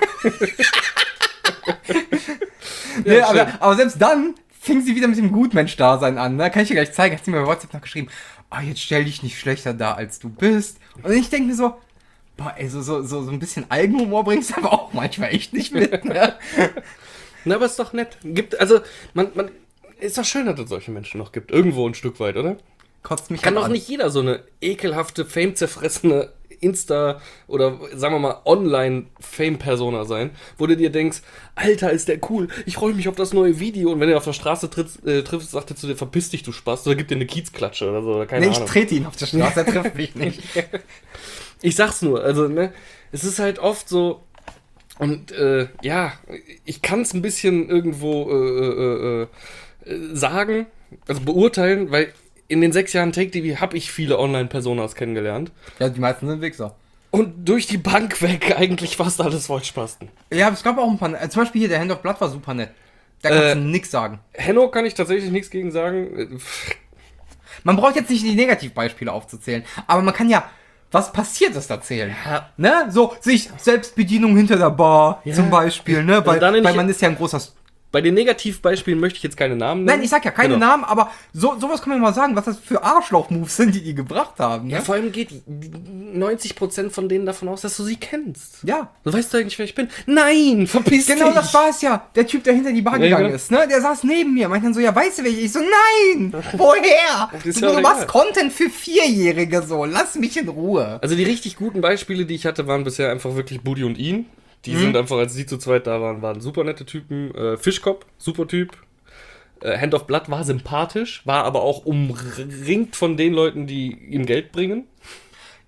Nee, Ja, aber, schön. aber selbst dann fing sie wieder mit dem Gutmensch-Dasein an. Ne? Kann ich dir gleich zeigen. Hat sie mir bei WhatsApp noch geschrieben, oh, jetzt stell dich nicht schlechter dar, als du bist. Und ich denke mir so, boah, ey, so, so, so, so ein bisschen Eigenhumor bringst du aber auch manchmal echt nicht mit. Ne? Na, aber ist doch nett. Gibt, also, man, man, ist doch schön, dass es solche Menschen noch gibt. Irgendwo ein Stück weit, oder? Kotzt mich Kann halt doch an. nicht jeder so eine ekelhafte, fame-zerfressene Insta- oder sagen wir mal Online-Fame-Persona sein, wo du dir denkst, Alter, ist der cool, ich freue mich auf das neue Video. Und wenn er auf der Straße tritt, äh, trifft, sagt er zu dir, verpiss dich, du Spaß, oder gibt dir eine Kiezklatsche oder so, oder keine Nee, ich Ahnung. trete ihn auf der Straße, er trifft mich nicht. Ich sag's nur, also, ne, es ist halt oft so, und, äh, ja, ich kann's ein bisschen irgendwo, äh, äh, äh, sagen, also beurteilen, weil in den sechs Jahren Take-T V habe ich viele Online-Personas kennengelernt. Ja, die meisten sind Wichser. Und durch die Bank weg eigentlich fast alles Vollspasten. Ja, aber es gab auch ein paar, äh, zum Beispiel hier, der Hand of Blood war super nett. Da kannst Äh, du nix sagen. Henno kann ich tatsächlich nichts gegen sagen. Man braucht jetzt nicht die Negativbeispiele aufzuzählen, aber man kann ja, was passiert ist, erzählen. Ja. Ne? So, sich Selbstbedienung hinter der Bar Ja. zum Beispiel, ne? Weil, Also dann nicht- weil man ist ja ein großer... Bei den Negativbeispielen möchte ich jetzt keine Namen nennen. Nein, ich sag ja keine Genau. Namen, aber so, sowas kann man mal sagen, was das für Arschloch-Moves sind, die die gebracht haben. Ne? Ja, vor allem geht neunzig Prozent von denen davon aus, dass du sie kennst. Ja. Du weißt eigentlich, wer ich bin? Nein, verpiss dich. Genau das war es ja. Der Typ, der hinter die Bar Ja, gegangen genau. ist, ne? Der saß neben mir. Meint dann so, ja, weißt du welche? Ich so, nein! Woher? ist Du, ja du auch machst egal. Content für Vierjährige so. Lass mich in Ruhe. Also die richtig guten Beispiele, die ich hatte, waren bisher einfach wirklich Budi und ihn. Die Mhm. sind einfach, als sie zu zweit da waren, waren super nette Typen. Äh, Fischkopf, super Typ. Äh, Hand of Blood war sympathisch, war aber auch umringt von den Leuten, die ihm Geld bringen.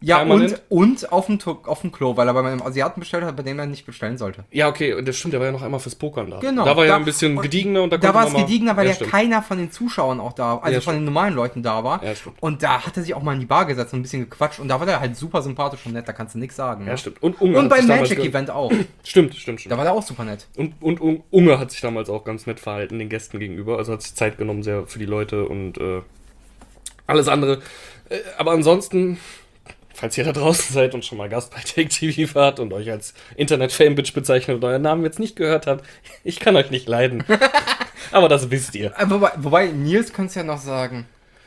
Ja, permanent. und, und auf dem, Tu- auf dem Klo, weil er bei meinem Asiaten bestellt hat, bei dem er nicht bestellen sollte. Ja, okay, und das stimmt, der war ja noch einmal fürs Pokern da. Genau. Da war ja Da- ein bisschen und gediegener und da Da konnte war man es mal- gediegener, weil ja, ja stimmt. keiner von den Zuschauern auch da war, also Ja, von stimmt. den normalen Leuten da war. Ja, stimmt. Und da hat er sich auch mal in die Bar gesetzt und ein bisschen gequatscht und da war der halt super sympathisch und nett, da kannst du nichts sagen. Ja, ne? stimmt. Und Unge Und hat beim sich damals ge- Magic-Event auch. Stimmt, stimmt, stimmt. Da war der auch super nett. Und, und, und Unge hat sich damals auch ganz nett verhalten den Gästen gegenüber. Also hat sich Zeit genommen sehr für die Leute und äh, alles andere. Äh, aber ansonsten, falls ihr da draußen seid und schon mal Gast bei Take T V wart und euch als Internet-Fame-Bitch bezeichnet und euren Namen jetzt nicht gehört habt, ich kann euch nicht leiden. Aber das wisst ihr. Äh, wobei, wobei, Nils könnte es ja noch sagen.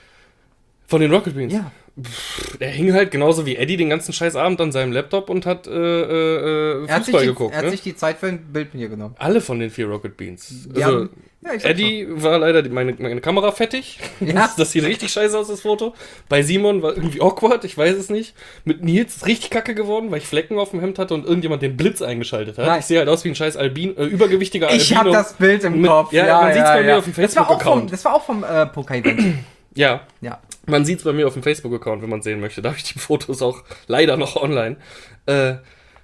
Von den Rocket Beans? Ja. Der hing halt genauso wie Eddie den ganzen scheiß Abend an seinem Laptop und hat äh, äh, Er hat, sich Fußball die, geguckt. er hat Ne? sich die Zeit für ein Bild mit dir genommen. Alle von den vier Rocket Beans. Die Also, haben- ja, ich sag Eddie war leider die, meine, meine Kamera fettig. Ja. Das, das sieht richtig scheiße aus, das Foto. Bei Simon war irgendwie awkward, ich weiß es nicht. Mit Nils ist richtig kacke geworden, weil ich Flecken auf dem Hemd hatte und irgendjemand den Blitz eingeschaltet hat. Nein. Ich sehe halt aus wie ein scheiß Albin, äh, übergewichtiger Albino. Ich hab das Bild im Mit- Kopf. ja, man sieht's bei mir auf dem Das war auch vom, Facebook-Account. das war auch vom äh, Poker-Event. Ja, Ja. man sieht es bei mir auf dem Facebook-Account, wenn man sehen möchte. Da habe ich die Fotos auch leider noch online. Äh,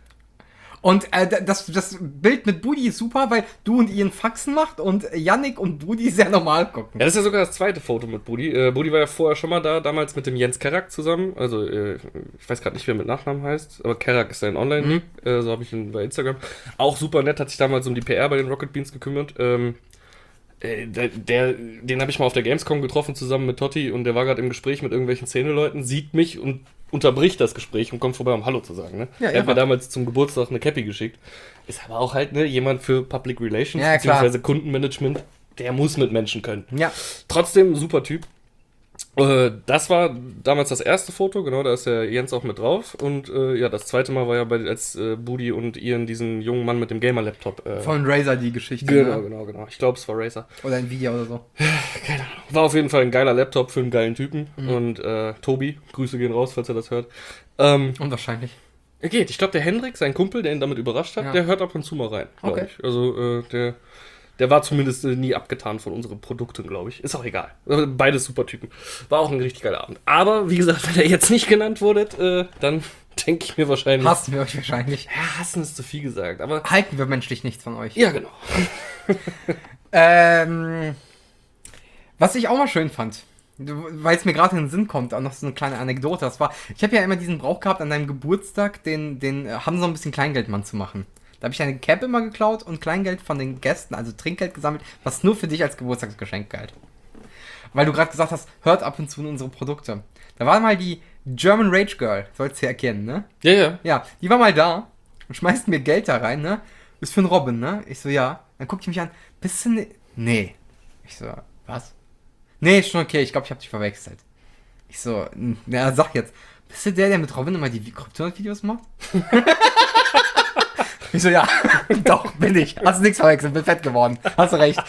Und äh, das, das Bild mit Budi ist super, weil du und Ian Faxen macht und Yannick und Budi sehr normal gucken. Ja, das ist ja sogar das zweite Foto mit Budi. Äh, Budi war ja vorher schon mal da, damals mit dem Jens Kerak zusammen. Also, äh, ich weiß gerade nicht, wer mit Nachnamen heißt, aber Kerak ist sein Online-Link. Mhm. Äh, so habe ich ihn bei Instagram. Auch super nett, hat sich damals um die P R bei den Rocket Beans gekümmert. Ähm, äh, der, der, den habe ich mal auf der Gamescom getroffen, zusammen mit Totti. Und der war gerade im Gespräch mit irgendwelchen Szeneleuten, sieht mich und unterbricht das Gespräch und kommt vorbei, um Hallo zu sagen. Ne? Ja, er hat mir irre. damals zum Geburtstag eine Cappy geschickt. Ist aber auch halt ne, jemand für Public Relations, Ja, klar. beziehungsweise Kundenmanagement. Der muss mit Menschen können. Ja. Trotzdem, super Typ. Äh, das war damals das erste Foto, genau, da ist der Jens auch mit drauf. Und äh, ja, das zweite Mal war ja, bei, als äh, Budi und Ian diesen jungen Mann mit dem Gamer-Laptop. Äh, Von Razer die Geschichte. genau, Ne? genau, genau. Ich glaube, es war Razer. Oder Nvidia oder so. Keine Ahnung. War auf jeden Fall ein geiler Laptop für einen geilen Typen. Mhm. Und äh, Tobi, Grüße gehen raus, falls er das hört. Ähm, Unwahrscheinlich. er geht. Ich glaube, der Hendrik, sein Kumpel, der ihn damit überrascht hat, Ja. der hört ab und zu mal rein, glaube Okay. ich. Also, äh, der, der war zumindest äh, nie abgetan von unseren Produkten, glaube ich. Ist auch egal. Also, beides super Typen. War auch ein richtig geiler Abend. Aber, wie gesagt, wenn er jetzt nicht genannt wurde, äh, dann denke ich mir wahrscheinlich... Hassen wir euch wahrscheinlich. Ja, hassen ist zu viel gesagt, aber... Halten wir menschlich nichts von euch. Ja, genau. Ähm, was ich auch mal schön fand, weil es mir gerade in den Sinn kommt, auch noch so eine kleine Anekdote. Das war, ich habe ja immer diesen Brauch gehabt, an deinem Geburtstag den, den äh, haben so ein bisschen Kleingeldmann zu machen. Da habe ich eine Cap immer geklaut und Kleingeld von den Gästen, also Trinkgeld gesammelt, was nur für dich als Geburtstagsgeschenk galt. Weil du gerade gesagt hast, hört ab und zu in unsere Produkte. Da war mal die German Rage Girl, sollst du ja erkennen, ne? Ja, ja. Ja, die war mal da und schmeißt mir Geld da rein, ne? Ist für einen Robin, ne? Ich so, ja. Dann guckt die mich an, bist du ne... Nee. Ich so, was? Nee, ist schon okay, ich glaube, ich habe dich verwechselt. Ich so, n- na, sag jetzt, bist du der, der mit Robin immer die Kryptonit-Videos macht? Ich so, ja, doch, bin ich. Hast du nichts verwechselt, bin fett geworden. Hast du recht.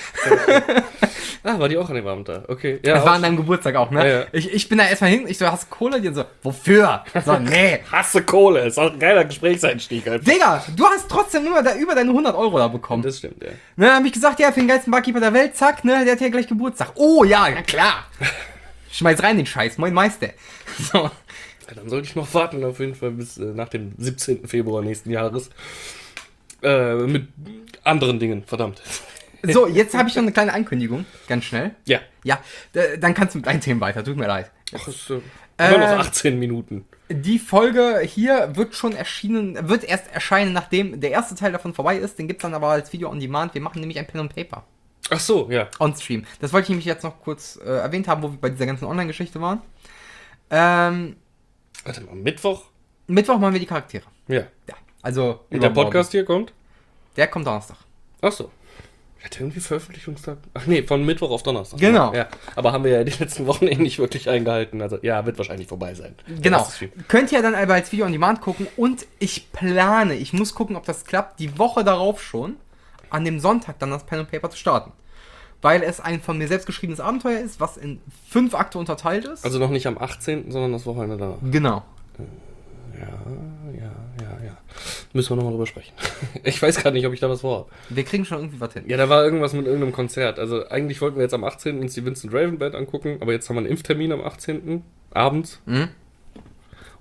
Ah, war die auch an dem Abend da? Okay. Ja, Das war auch- an deinem Geburtstag auch, ne? Ja, ja. Ich, ich bin da erstmal hin, ich so, hast du Kohle? Die so, wofür? So, nee. Hasse Kohle. Ist auch ein geiler Gesprächseinstieg. Einfach. Digga, du hast trotzdem immer da über deine hundert Euro da bekommen. Das stimmt, ja. Ne, hab ich gesagt, ja, für den geilsten Barkeeper der Welt, zack, ne, der hat ja gleich Geburtstag. Oh, ja, ja klar. Schmeiß rein den Scheiß, moin Meister. So. Ja, dann sollte ich noch warten, auf jeden Fall bis äh, nach dem siebzehnten Februar nächsten Jahres. Äh, mit anderen Dingen, verdammt. So, jetzt habe ich noch eine kleine Ankündigung, ganz schnell. Ja. Ja, d- dann kannst du mit deinen Themen weiter, tut mir leid. Ach, ist äh, immer noch Äh, achtzehn Minuten. Die Folge hier wird schon erschienen, wird erst erscheinen, nachdem der erste Teil davon vorbei ist. Den gibt's dann aber als Video on Demand. Wir machen nämlich ein Pen and Paper Ach so, ja. on Stream. Das wollte ich nämlich jetzt noch kurz äh, erwähnt haben, wo wir bei dieser ganzen Online-Geschichte waren. Ähm, Warte mal, Mittwoch? Mittwoch machen wir die Charaktere. Ja. Ja, also Und der übermorgen. Podcast hier kommt? Der kommt Donnerstag. Ach so. Hat der irgendwie Veröffentlichungstag? Ach nee, von Mittwoch auf Donnerstag. Genau. Ja. Aber haben wir ja die letzten Wochen eh nicht wirklich eingehalten. Also ja, wird wahrscheinlich vorbei sein. Der Genau. erste Stream. Könnt ihr dann aber als Video on Demand gucken und ich plane, ich muss gucken, ob das klappt, die Woche darauf schon, an dem Sonntag dann das Pen and Paper zu starten. Weil es ein von mir selbst geschriebenes Abenteuer ist, was in fünf Akte unterteilt ist. Also noch nicht am achtzehnten, sondern das Wochenende danach. Genau. Ja, ja, ja, ja. Müssen wir nochmal drüber sprechen. Ich weiß gerade nicht, ob ich da was vorhabe. Wir kriegen schon irgendwie was hin. Ja, da war irgendwas mit irgendeinem Konzert. Also eigentlich wollten wir jetzt am achtzehnten uns die Vincent Raven Band angucken, aber jetzt haben wir einen Impftermin am achtzehnten abends. Mhm.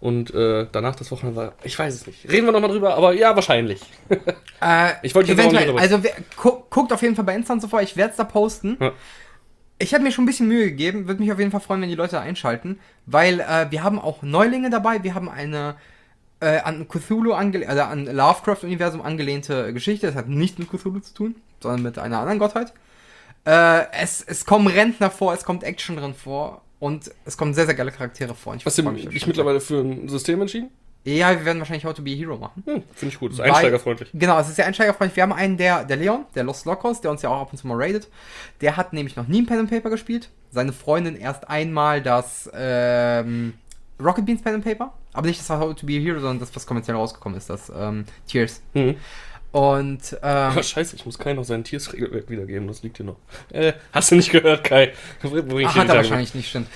Und äh, danach das Wochenende war, ich weiß es nicht. Reden wir nochmal drüber, aber ja, wahrscheinlich. Äh, Ich wollte jetzt auch eventuell, nicht also wer, gu guckt auf jeden Fall bei Insta und so vor, ich werde es da posten. Ja. Ich habe mir schon ein bisschen Mühe gegeben, würde mich auf jeden Fall freuen, wenn die Leute da einschalten, weil äh, wir haben auch Neulinge dabei, wir haben eine äh, an Cthulhu, ange also an Lovecraft-Universum angelehnte Geschichte, das hat nichts mit Cthulhu zu tun, sondern mit einer anderen Gottheit. Äh, es, es kommen Rentner vor, es kommt Action drin vor und es kommen sehr, sehr geile Charaktere vor. Und ich Hast du freu mich dich schon. mittlerweile für ein System entschieden? Ja, wir werden wahrscheinlich How to be a Hero machen. Hm, finde ich gut. Das ist Weil- einsteigerfreundlich. Genau, es ist sehr einsteigerfreundlich. Wir haben einen, der, der Leon, der Lost Locos, der uns ja auch ab und zu mal raidet. Der hat nämlich noch nie ein Pen and Paper gespielt. Seine Freundin erst einmal das ähm, Rocket Beans Pen and Paper. Aber nicht das How to be a Hero, sondern das, was kommerziell rausgekommen ist, das ähm, Tears. Mhm. Und ähm, Oh, scheiße, ich muss Kai noch sein Tiersregelwerk wiedergeben, das liegt hier noch. Äh, hast du nicht gehört, Kai? Bring ich ach, dir hat die er Tage wahrscheinlich nicht, stimmt.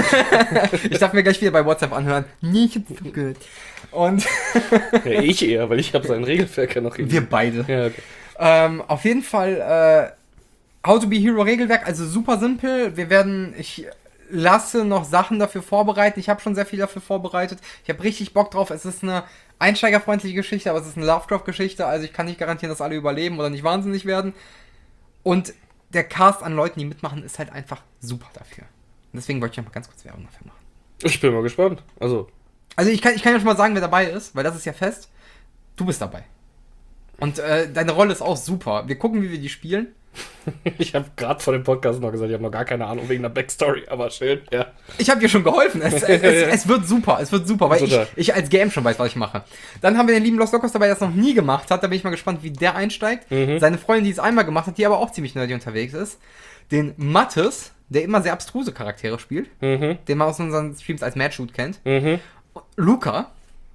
Ich darf mir gleich wieder bei WhatsApp anhören. Nee, ich hab's nicht gehört. Und mit. Ja, ich eher, weil ich habe sein Regelwerk ja noch wir beide. Ja, okay. Ähm, auf jeden Fall äh, How to be Hero Regelwerk, also super simpel. Wir werden, ich lasse noch Sachen dafür vorbereiten. Ich habe schon sehr viel dafür vorbereitet. Ich habe richtig Bock drauf. Es ist eine einsteigerfreundliche Geschichte, aber es ist eine Lovecraft-Geschichte. Also ich kann nicht garantieren, dass alle überleben oder nicht wahnsinnig werden. Und der Cast an Leuten, die mitmachen, ist halt einfach super dafür. Und deswegen wollte ich noch mal ganz kurz Werbung dafür machen. Ich bin mal gespannt. Also, Also ich kann, ich kann ja schon mal sagen, wer dabei ist, weil das ist ja fest. Du bist dabei. Und äh, deine Rolle ist auch super. Wir gucken, wie wir die spielen. ich habe gerade vor dem Podcast noch gesagt, ich habe noch gar keine Ahnung wegen der Backstory, aber schön, ja. Ich habe dir schon geholfen. Es, es, es, es wird super, es wird super, weil ich, Total. ich als Game schon weiß, was ich mache. Dann haben wir den lieben Lost Locos dabei, der das noch nie gemacht hat. Da bin ich mal gespannt, wie der einsteigt. Mhm. Seine Freundin, die es einmal gemacht hat, die aber auch ziemlich nerdy unterwegs ist. Den Mattes, der immer sehr abstruse Charaktere spielt, Mhm, den man aus unseren Streams als Mad Shoot kennt. mhm, Luca,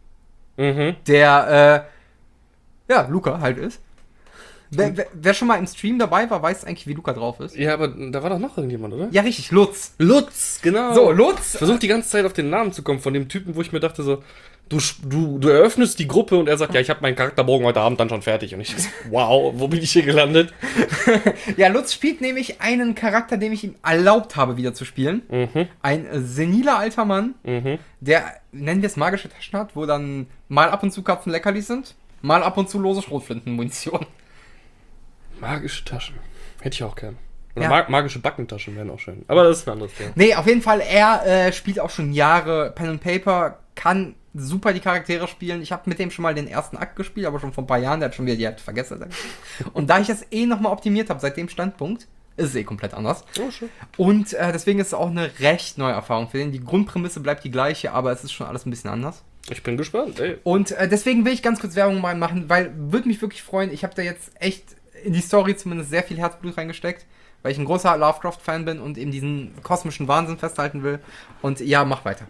mhm. der, äh, ja, Luca halt ist. Wer, wer, wer schon mal im Stream dabei war, weiß eigentlich, wie Luca drauf ist. Ja, aber da war doch noch irgendjemand, oder? Ja, richtig, Lutz. Lutz, genau. So, Lutz. Ich versuche die ganze Zeit auf den Namen zu kommen von dem Typen, wo ich mir dachte so, du, du, du eröffnest die Gruppe und er sagt, ja, ich habe meinen Charakterbogen heute Abend dann schon fertig. Und ich so, wow, wo bin ich hier gelandet? Ja, Lutz spielt nämlich einen Charakter, den ich ihm erlaubt habe, wieder zu spielen. Mhm, Ein äh, seniler alter Mann, mhm. der, nennen wir es, magische Taschen hat, wo dann mal ab und zu Katzen Leckerlis sind, mal ab und zu lose Schrotflinten-Munition. Magische Taschen. Hätte ich auch gern. Oder Ja. mag magische Backentaschen wären auch schön. Aber das ist ein anderes Thema. Nee, auf jeden Fall, er äh, spielt auch schon Jahre Pen and Paper, kann super die Charaktere spielen. Ich habe mit dem schon mal den ersten Akt gespielt, aber schon vor ein paar Jahren, der hat schon wieder die Hälfte vergessen. Und da ich das eh nochmal optimiert habe seit dem Standpunkt, ist es eh komplett anders. Oh, schön. Und äh, deswegen ist es auch eine recht neue Erfahrung für den. Die Grundprämisse bleibt die gleiche, aber es ist schon alles ein bisschen anders. Ich bin gespannt, ey. Und äh, deswegen will ich ganz kurz Werbung mal machen, weil würde mich wirklich freuen. Ich habe da jetzt echt in die Story zumindest sehr viel Herzblut reingesteckt, weil ich ein großer Lovecraft-Fan bin und eben diesen kosmischen Wahnsinn festhalten will. Und ja, mach weiter.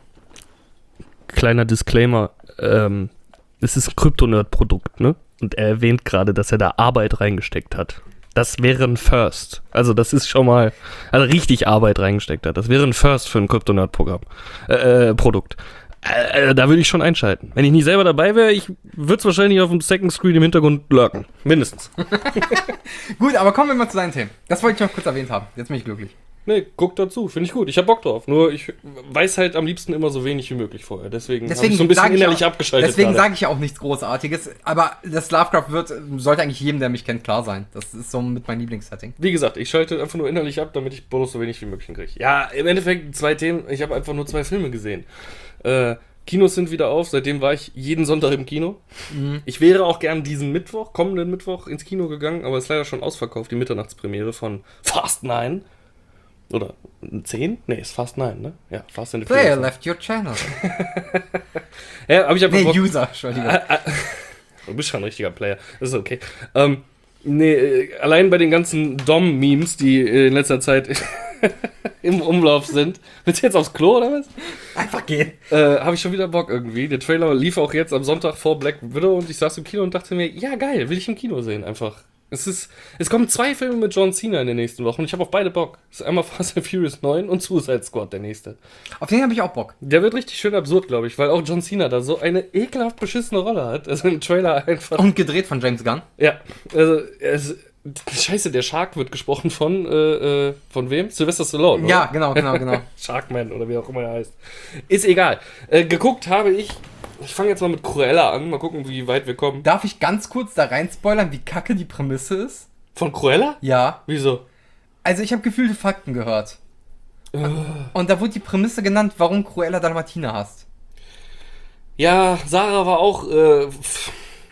Kleiner Disclaimer, ähm, es ist ein Kryptonerd-Produkt, ne? Und er erwähnt gerade, dass er da Arbeit reingesteckt hat. Das wäre ein First. Also das ist schon mal, also richtig Arbeit reingesteckt hat. Das wäre ein First für ein Kryptonerd-Programm, äh, äh, Produkt. Äh, da würde ich schon einschalten. Wenn ich nicht selber dabei wäre, ich würde es wahrscheinlich auf dem Second Screen im Hintergrund lurken. Mindestens. Gut, aber kommen wir mal zu deinen Themen. Das wollte ich noch kurz erwähnt haben. Jetzt bin ich glücklich. Nee, guck dazu. Finde ich gut. Ich hab Bock drauf. Nur ich weiß halt am liebsten immer so wenig wie möglich vorher. Deswegen, habe ich so ein bisschen sag ich innerlich auch, abgeschaltet. Deswegen gerade. sage ich ja auch nichts Großartiges. Aber das Lovecraft wird, sollte eigentlich jedem, der mich kennt, klar sein. Das ist so mit meinem Lieblingssetting. Wie gesagt, ich schalte einfach nur innerlich ab, damit ich Bonus so wenig wie möglich kriege. Ja, im Endeffekt zwei Themen. Ich habe einfach nur zwei Filme gesehen. Äh, Kinos sind wieder auf. Seitdem war ich jeden Sonntag im Kino. Mhm. Ich wäre auch gern diesen Mittwoch, kommenden Mittwoch, ins Kino gegangen, aber es ist leider schon ausverkauft, die Mitternachtspremiere von Fast Nine. Oder zehn? Nee, ist Fast Nine, ne? Ja, Fast and the Player Furious. left your channel. Ja, hab ich einfach Nee, Bock- User, Entschuldigung. Du bist schon ein richtiger Player. Das ist okay. Ähm, nee, äh, allein bei den ganzen Dom-Memes, die äh, in letzter Zeit im Umlauf sind. Willst du jetzt aufs Klo oder was? Einfach gehen. Äh, habe ich schon wieder Bock irgendwie. Der Trailer lief auch jetzt am Sonntag vor Black Widow und ich saß im Kino und dachte mir, ja geil, will ich im Kino sehen einfach. Es ist, es kommen zwei Filme mit John Cena in den nächsten Wochen und ich habe auf beide Bock. Es ist einmal Fast and Furious neun und Suicide Squad, der nächste. Auf den habe ich auch Bock. Der wird richtig schön absurd, glaube ich, weil auch John Cena da so eine ekelhaft beschissene Rolle hat. Also im Trailer einfach. Und gedreht von James Gunn. Ja, also es, Scheiße, der Shark wird gesprochen von, äh, äh, von wem? Sylvester Stallone, Ja, oder? genau, genau, genau. Sharkman oder wie auch immer er heißt. Ist egal. Äh, geguckt habe ich, ich fange jetzt mal mit Cruella an, mal gucken, wie weit wir kommen. Darf ich ganz kurz da rein spoilern, wie kacke die Prämisse ist? Von Cruella? Ja. Wieso? Also ich habe gefühlte Fakten gehört. Äh. Und da wurde die Prämisse genannt, warum Cruella Dalmatiner hasst. Ja, Sarah war auch, äh, f-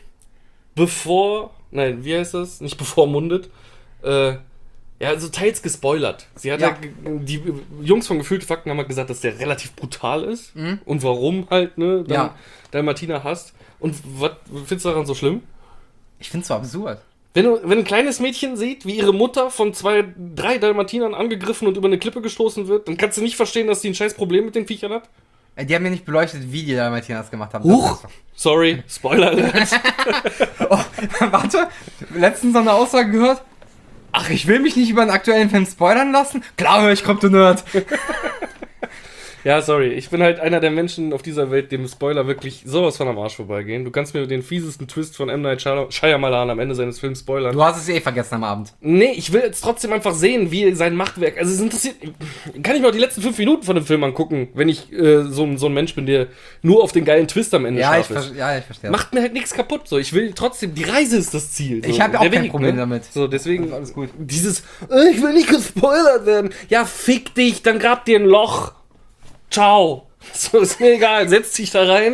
bevor, nein, wie heißt das? Nicht bevormundet, äh, ja, also teils gespoilert. Sie hat Ja. ja. ge- die Jungs von Gefühlte Fakten haben halt gesagt, dass der relativ brutal ist. Mhm. Und warum halt, ne, dann Ja. Dalmatiner hasst. Und was findest du daran so schlimm? Ich find's so absurd. Wenn, du, wenn ein kleines Mädchen sieht, wie ihre Mutter von zwei, drei Dalmatinern angegriffen und über eine Klippe gestoßen wird, dann kannst du nicht verstehen, dass die ein scheiß Problem mit den Viechern hat. Äh, Die haben mir nicht beleuchtet, wie die Dalmatinas gemacht haben. Huch! Das Sorry, Spoiler Alert. Oh, warte, letztens so eine Aussage gehört. Ach, ich will mich nicht über einen aktuellen Film spoilern lassen. Klar höre ich Krypto Nerd. Ja, sorry, ich bin halt einer der Menschen auf dieser Welt, dem Spoiler wirklich sowas von am Arsch vorbeigehen. Du kannst mir den fiesesten Twist von M. Night Shyam- Shyamalan am Ende seines Films spoilern. Du hast es eh vergessen am Abend. Nee, ich will jetzt trotzdem einfach sehen, wie sein Machtwerk. Also es interessiert. Kann ich mir auch die letzten fünf Minuten von dem Film angucken, wenn ich äh, so, ein- so ein Mensch bin, der nur auf den geilen Twist am Ende Ja, ich, scharf ist. ver ja, ich verstehe. Macht mir halt nichts kaputt. So, ich will trotzdem. Die Reise ist das Ziel. So. Ich hab ja auch Der kein Weg, Problem ne? damit. So, deswegen. Alles gut. Dieses, äh, ich will nicht gespoilert werden. Ja, fick dich, dann grab dir ein Loch. Ciao. So, ist mir egal. Setz dich da rein.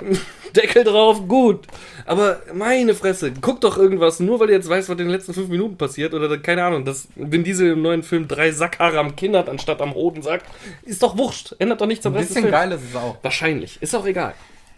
Deckel drauf, gut. Aber meine Fresse, guck doch irgendwas, nur weil du jetzt weißt, was in den letzten fünf Minuten passiert. Oder keine Ahnung, dass Vin Diesel im neuen Film drei Sackhaare am Kinn hat, anstatt am Hodensack. Ist doch wurscht. Ändert doch nichts am Ein Rest des bisschen Films. geil ist es auch. Wahrscheinlich. Ist auch egal.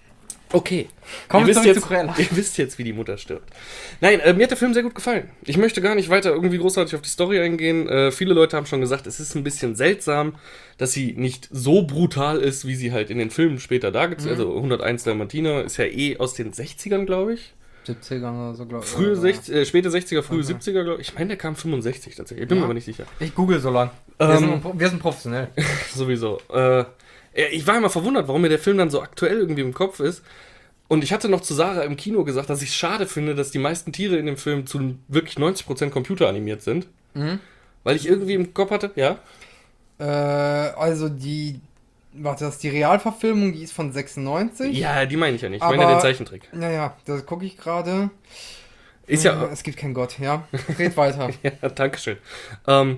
Okay. Kommen wir ihr, wisst zurück jetzt, zu Cruella. ihr wisst jetzt, wie die Mutter stirbt. Nein, äh, mir hat der Film sehr gut gefallen. Ich möchte gar nicht weiter irgendwie großartig auf die Story eingehen. Äh, viele Leute haben schon gesagt, es ist ein bisschen seltsam, dass sie nicht so brutal ist, wie sie halt in den Filmen später dargestellt. Mhm. Also hunderteins Dalmatiner ist ja eh aus den sechzigern, glaube ich. siebzigern oder so, glaube ich. Frühe oder- sechzig, äh, späte sechziger, frühe Okay. siebziger, glaube ich. Ich meine, der kam fünfundsechzig tatsächlich. Ich bin Ja. mir aber nicht sicher. Ich google so lang. Wir, Ähm, sind, wir sind professionell. Sowieso. Äh, ja, ich war immer verwundert, warum mir der Film dann so aktuell irgendwie im Kopf ist. Und ich hatte noch zu Sarah im Kino gesagt, dass ich es schade finde, dass die meisten Tiere in dem Film zu wirklich neunzig Prozent computeranimiert sind. Mhm. Weil ich irgendwie im Kopf hatte, ja. Äh, also die. Warte, das ist die Realverfilmung, die ist von sechsundneunzig. Ja, die meine ich ja nicht. Ich Aber- meine ja den Zeichentrick. Naja, das gucke ich gerade. Ist Äh, ja. Es gibt keinen Gott, ja. Red weiter. Ja, Dankeschön. Ähm,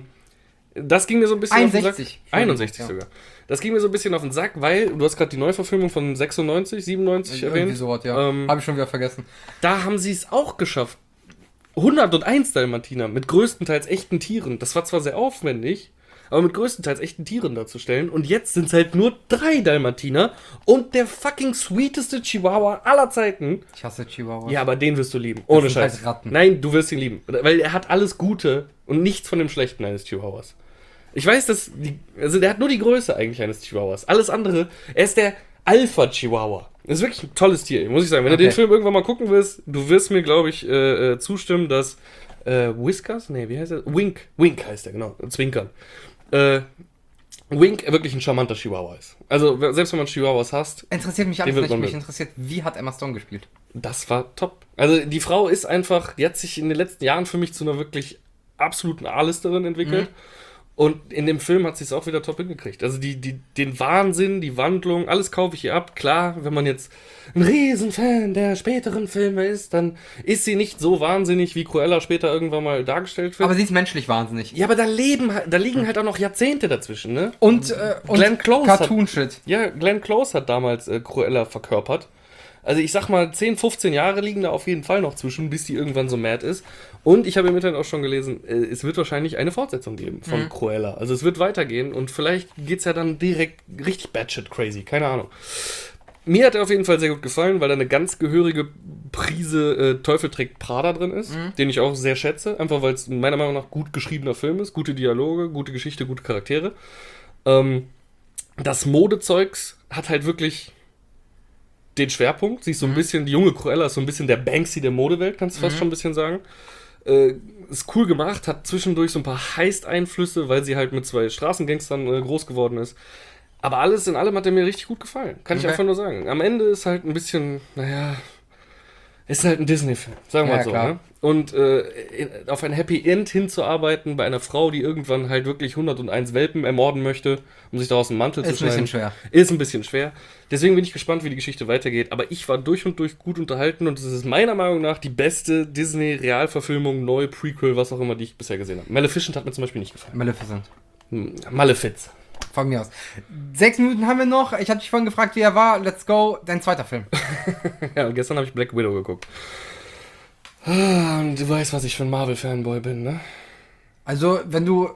das ging mir so ein bisschen einundsechzig. auf den Sack. einundsechzig Ja. sogar. Das ging mir so ein bisschen auf den Sack, weil du hast gerade die Neuverfilmung von sechsundneunzig, siebenundneunzig Irgendwie erwähnt. sowas, ja. Ähm, Habe ich schon wieder vergessen. Da haben sie es auch geschafft. hunderteins Dalmatiner mit größtenteils echten Tieren. Das war zwar sehr aufwendig, aber mit größtenteils echten Tieren darzustellen. Und jetzt sind es halt nur drei Dalmatiner und der fucking sweeteste Chihuahua aller Zeiten. Ich hasse Chihuahua. Ja, aber den wirst du lieben. Ohne sind Scheiß. halt Ratten. Nein, du wirst ihn lieben. Weil er hat alles Gute und nichts von dem Schlechten eines Chihuahuas. Ich weiß, dass die, also der hat nur die Größe eigentlich eines Chihuahuas. Alles andere, er ist der Alpha-Chihuahua. Das ist wirklich ein tolles Tier, muss ich sagen. Wenn Okay. du den Film irgendwann mal gucken willst, du wirst mir, glaube ich, äh, äh, zustimmen, dass äh, Whiskers, nee, wie heißt er? Wink, Wink heißt er, genau, Zwinkern. Äh, Wink wirklich ein charmanter Chihuahua ist. Also, w- selbst wenn man Chihuahuas hasst, Interessiert mich alles Den wird nicht. man Mich mögen. interessiert, wie hat Emma Stone gespielt? das war top. Also, die Frau ist einfach, die hat sich in den letzten Jahren für mich zu einer wirklich absoluten A-Listerin entwickelt. Und in dem Film hat sie es auch wieder top hingekriegt. Also die, die, den Wahnsinn, die Wandlung, alles kaufe ich ihr ab. Klar, wenn man jetzt ein Riesenfan der späteren Filme ist, dann ist sie nicht so wahnsinnig, wie Cruella später irgendwann mal dargestellt wird. Aber sie ist menschlich wahnsinnig. ja, aber da leben, halt- da liegen halt auch noch Jahrzehnte dazwischen, ne? Und, äh, und Glenn Close hat- Cartoon-Shit. Ja, Glenn Close hat damals äh, Cruella verkörpert. Also ich sag mal, zehn, fünfzehn Jahre liegen da auf jeden Fall noch zwischen, bis die irgendwann so mad ist. Und ich habe im Internet auch schon gelesen, äh, es wird wahrscheinlich eine Fortsetzung geben von Mhm. Cruella. Also es wird weitergehen und vielleicht geht's ja dann direkt richtig batshit crazy, keine Ahnung. Mir hat er auf jeden Fall sehr gut gefallen, weil da eine ganz gehörige Prise äh, Teufel trägt Prada drin ist, Mhm. den ich auch sehr schätze, einfach weil es meiner Meinung nach gut geschriebener Film ist, gute Dialoge, gute Geschichte, gute Charaktere. Ähm, das Modezeugs hat halt wirklich den Schwerpunkt. Sie ist so ein bisschen, die junge Cruella ist so ein bisschen der Banksy der Modewelt, kannst du fast Mhm. schon ein bisschen sagen. Äh, ist cool gemacht, hat zwischendurch so ein paar Heist-Einflüsse, weil sie halt mit zwei Straßengangstern äh, groß geworden ist. Aber alles in allem hat er mir richtig gut gefallen. Kann ich Okay. einfach nur sagen. Am Ende ist halt ein bisschen, naja, ist halt ein Disney-Film, sagen wir Ja, mal so. klar. Ne? und äh, in, auf ein Happy End hinzuarbeiten bei einer Frau, die irgendwann halt wirklich hunderteins Welpen ermorden möchte, um sich daraus einen Mantel Ist zu ein schneiden. bisschen schwer. Ist ein bisschen schwer. Deswegen bin ich gespannt, wie die Geschichte weitergeht. Aber ich war durch und durch gut unterhalten und es ist meiner Meinung nach die beste Disney-Realverfilmung, neue Prequel, was auch immer, die ich bisher gesehen habe. Maleficent hat mir zum Beispiel nicht gefallen. Maleficent. Hm, Malefiz. Von mir aus. Sechs Minuten haben wir noch. Ich hatte dich vorhin gefragt, wie er war. Let's go. Dein zweiter Film. Ja, und gestern habe ich Black Widow geguckt. Ah, und du weißt, was ich für ein Marvel-Fanboy bin, ne? Also, wenn du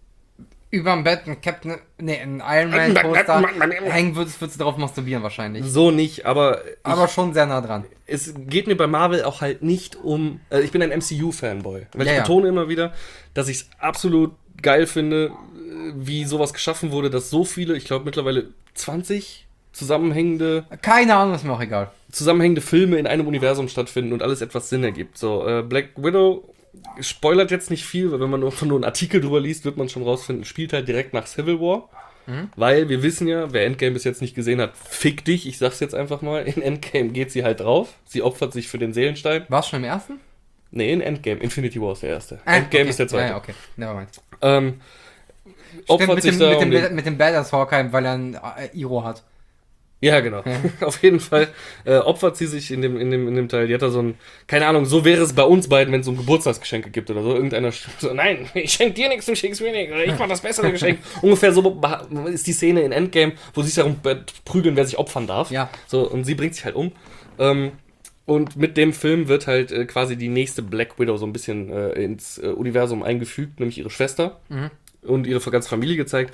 überm Bett ein Captain, nee, ein Iron Man Poster hängen würdest, würdest du darauf masturbieren wahrscheinlich. So nicht, aber ich, Aber schon sehr nah dran. es geht mir bei Marvel auch halt nicht um. Äh, ich bin ein M C U-Fanboy. Weil Ja, ich ja. betone immer wieder, dass ich es absolut geil finde, äh, wie sowas geschaffen wurde, dass so viele, ich glaube mittlerweile zwanzig zusammenhängende, Keine Ahnung, ist mir auch egal. zusammenhängende Filme in einem Universum stattfinden und alles etwas Sinn ergibt. So, äh, Black Widow spoilert jetzt nicht viel, weil wenn man nur, nur einen Artikel drüber liest, wird man schon rausfinden, spielt halt direkt nach Civil War. Mhm. Weil wir wissen ja, wer Endgame bis jetzt nicht gesehen hat, fick dich, ich sag's jetzt einfach mal, in Endgame geht sie halt drauf. Sie opfert sich für den Seelenstein. War es schon im ersten? Nee, in Endgame. Infinity War ist der erste. Ah, Endgame okay. ist der zweite. Ja, ja, okay. Nevermind. Ähm, opfert Stimmt, mit sich dem, da mit, um dem, den, mit dem Badass Hawkeye, weil er ein äh, Iro hat. Ja, genau. Auf jeden Fall äh, opfert sie sich in dem, in, dem, in dem Teil. Die hat da so ein, keine Ahnung, so wäre es bei uns beiden, wenn es so ein Geburtstagsgeschenke gibt oder so. Irgendeiner so, nein, ich schenke dir nichts, du schenkst mir nichts. Oder ich mach das bessere Geschenk. Ungefähr so ist die Szene in Endgame, wo sie sich darum prügeln, wer sich opfern darf. Ja. So, und sie bringt sich halt um. Ähm, und mit dem Film wird halt äh, quasi die nächste Black Widow so ein bisschen äh, ins äh, Universum eingefügt, nämlich ihre Schwester Mhm. und ihre ganze Familie gezeigt.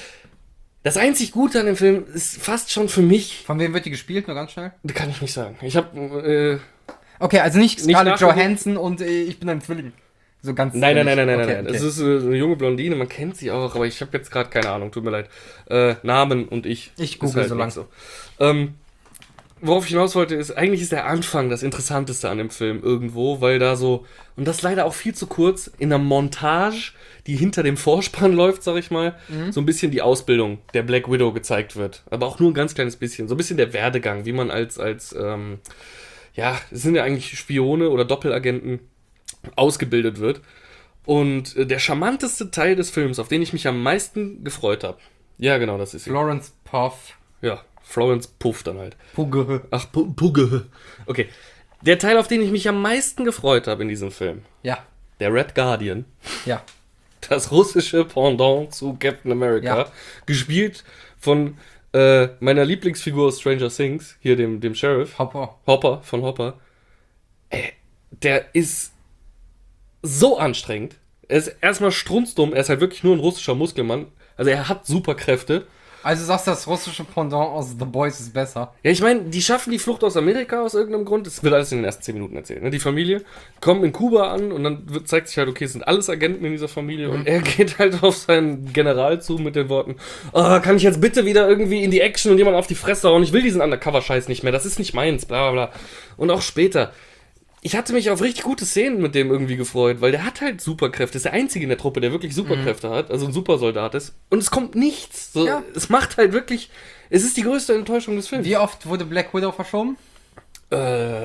Das einzig Gute an dem Film ist fast schon für mich, Von wem wird die gespielt? Nur ganz schnell. kann ich nicht sagen. Ich habe äh, Okay, also nicht Nicht Scarlett nachgeguckt. Johansson und äh, ich bin ein Zwilling. So ganz. Nein, nein, nein, nein, nein, okay, nein. okay. Es ist äh, eine junge Blondine, man kennt sie auch, aber ich habe jetzt gerade keine Ahnung, tut mir leid. Äh, Namen und ich. Ich Ist google halt so nicht lang. so. Ähm, worauf ich hinaus wollte, ist, eigentlich ist der Anfang das Interessanteste an dem Film irgendwo, weil da so, und das leider auch viel zu kurz, in einer Montage, die hinter dem Vorspann läuft, sag ich mal, Mhm. so ein bisschen die Ausbildung der Black Widow gezeigt wird. Aber auch nur ein ganz kleines bisschen. So ein bisschen der Werdegang, wie man als, als ähm, ja, es sind ja eigentlich Spione oder Doppelagenten, ausgebildet wird. Und äh, der charmanteste Teil des Films, auf den ich mich am meisten gefreut habe, ja genau, das ist sie. Florence Puff. Ja, Florence Puff dann halt. Pugge. Ach, Pu- Pugge. Okay. Der Teil, auf den ich mich am meisten gefreut habe in diesem Film, Ja, der Red Guardian, ja. das russische Pendant zu Captain America, Ja. gespielt von äh, meiner Lieblingsfigur aus Stranger Things, hier dem, dem Sheriff, Hopper. Hopper, von Hopper. Ey, der ist so anstrengend. Er ist erstmal strunzdumm, er ist halt wirklich nur ein russischer Muskelmann. Also er hat Superkräfte. Also sagst du, das russische Pendant aus The Boys ist besser. Ja, ich meine, die schaffen die Flucht aus Amerika aus irgendeinem Grund. Das wird alles in den ersten zehn Minuten erzählt. Ne? Die Familie kommt in Kuba an und dann wird, zeigt sich halt, okay, es sind alles Agenten in dieser Familie. Und er geht halt auf seinen General zu mit den Worten, oh, kann ich jetzt bitte wieder irgendwie in die Action und jemand auf die Fresse hauen? Ich will diesen Undercover-Scheiß nicht mehr, das ist nicht meins, bla bla bla. Und auch später. Ich hatte mich auf richtig gute Szenen mit dem irgendwie gefreut, weil der hat halt Superkräfte. Ist der Einzige in der Truppe, der wirklich Superkräfte hat, also ein Supersoldat ist. Und es kommt nichts. So, Ja. Es macht halt wirklich, es ist die größte Enttäuschung des Films. Wie oft wurde Black Widow verschoben? Äh,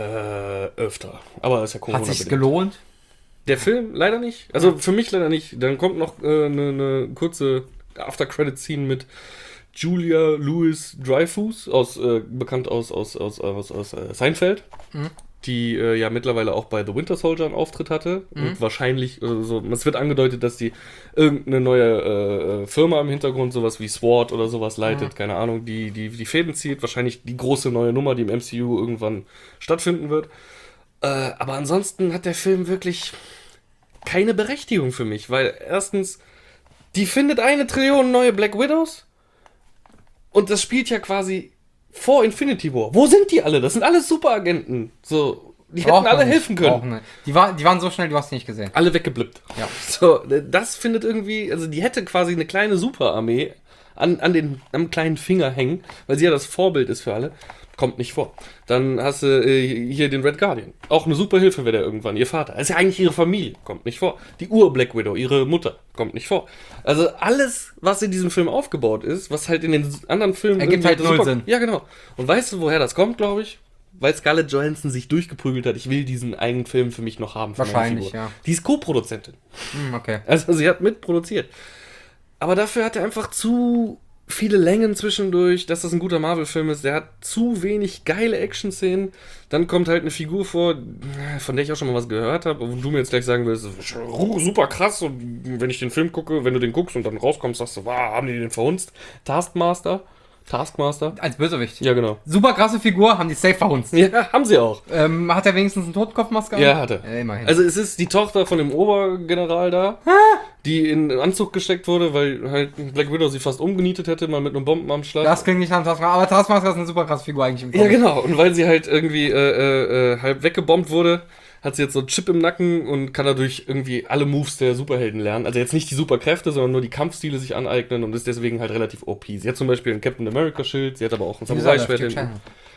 öfter. Aber das ist ja Corona. Hat sich gelohnt? Der Film leider nicht. Also für mich leider nicht. Dann kommt noch eine äh, ne, ne kurze After-Credit-Scene mit Julia Louis-Dreyfus, aus, äh, bekannt aus, aus, aus, aus, aus äh, Seinfeld. Mhm. Die äh, ja mittlerweile auch bei The Winter Soldier einen Auftritt hatte. Mhm. Und wahrscheinlich, äh, so, es wird angedeutet, dass die irgendeine neue äh, äh, Firma im Hintergrund, sowas wie SWORD oder sowas leitet, Mhm. keine Ahnung, die, die die Fäden zieht. Wahrscheinlich die große neue Nummer, die im M C U irgendwann stattfinden wird. Äh, aber ansonsten hat der Film wirklich keine Berechtigung für mich, weil erstens, die findet eine Trillion neue Black Widows und das spielt ja quasi vor Infinity War. Wo sind die alle? Das sind alles Superagenten. So, die hätten Braucht man alle nicht, helfen braucht können. man nicht. Die, war, die waren so schnell, du hast sie nicht gesehen. Alle weggeblippt. Ja. So, das findet irgendwie, also die hätte quasi eine kleine Superarmee an, an den, am kleinen Finger hängen, weil sie ja das Vorbild ist für alle. Kommt nicht vor. Dann hast du äh, hier den Red Guardian. Auch eine super Hilfe wäre der irgendwann. Ihr Vater. Das ist ja eigentlich ihre Familie. Kommt nicht vor. Die Ur-Black Widow, ihre Mutter. Kommt nicht vor. Also alles, was in diesem Film aufgebaut ist, was halt in den anderen Filmen... Ergibt irgendwie halt null Sinn. Ja, genau. Und weißt du, woher das kommt, glaube ich? weil Scarlett Johansson sich durchgeprügelt hat, ich will diesen eigenen Film für mich noch haben. Für meine Wahrscheinlich, Figur. ja. Die ist Co-Produzentin. Hm, okay. Also sie hat mitproduziert. Aber dafür hat er einfach zu viele Längen zwischendurch, dass das ein guter Marvel-Film ist. Der hat zu wenig geile Action-Szenen. Dann kommt halt eine Figur vor, von der ich auch schon mal was gehört habe, und du mir jetzt gleich sagen willst, super krass, und wenn ich den Film gucke, wenn du den guckst und dann rauskommst, sagst du, wow, haben die den verhunzt? Taskmaster? Taskmaster? Als Bösewicht. Ja, genau. Super krasse Figur, haben die safe verhunzt. Ja, haben sie auch. Ähm, hat er wenigstens eine Totenkopfmaske an? Ja, hatte. Äh, immerhin. Also es ist die Tochter von dem Obergeneral da, die in einen Anzug gesteckt wurde, weil halt Black Widow sie fast umgenietet hätte, mal mit einem Bombenanschlag. Das klingt nicht nach Taskmaster, aber Taskmaster ist eine super krasse Figur eigentlich im Ja, Comic. genau. Und weil sie halt irgendwie äh, äh, äh, halb weggebombt wurde, hat sie jetzt so einen Chip im Nacken und kann dadurch irgendwie alle Moves der Superhelden lernen. Also jetzt nicht die Superkräfte, sondern nur die Kampfstile sich aneignen und ist deswegen halt relativ O P. Sie hat zum Beispiel ein Captain America Schild, sie hat aber auch ein Samurai-Schwert hinten.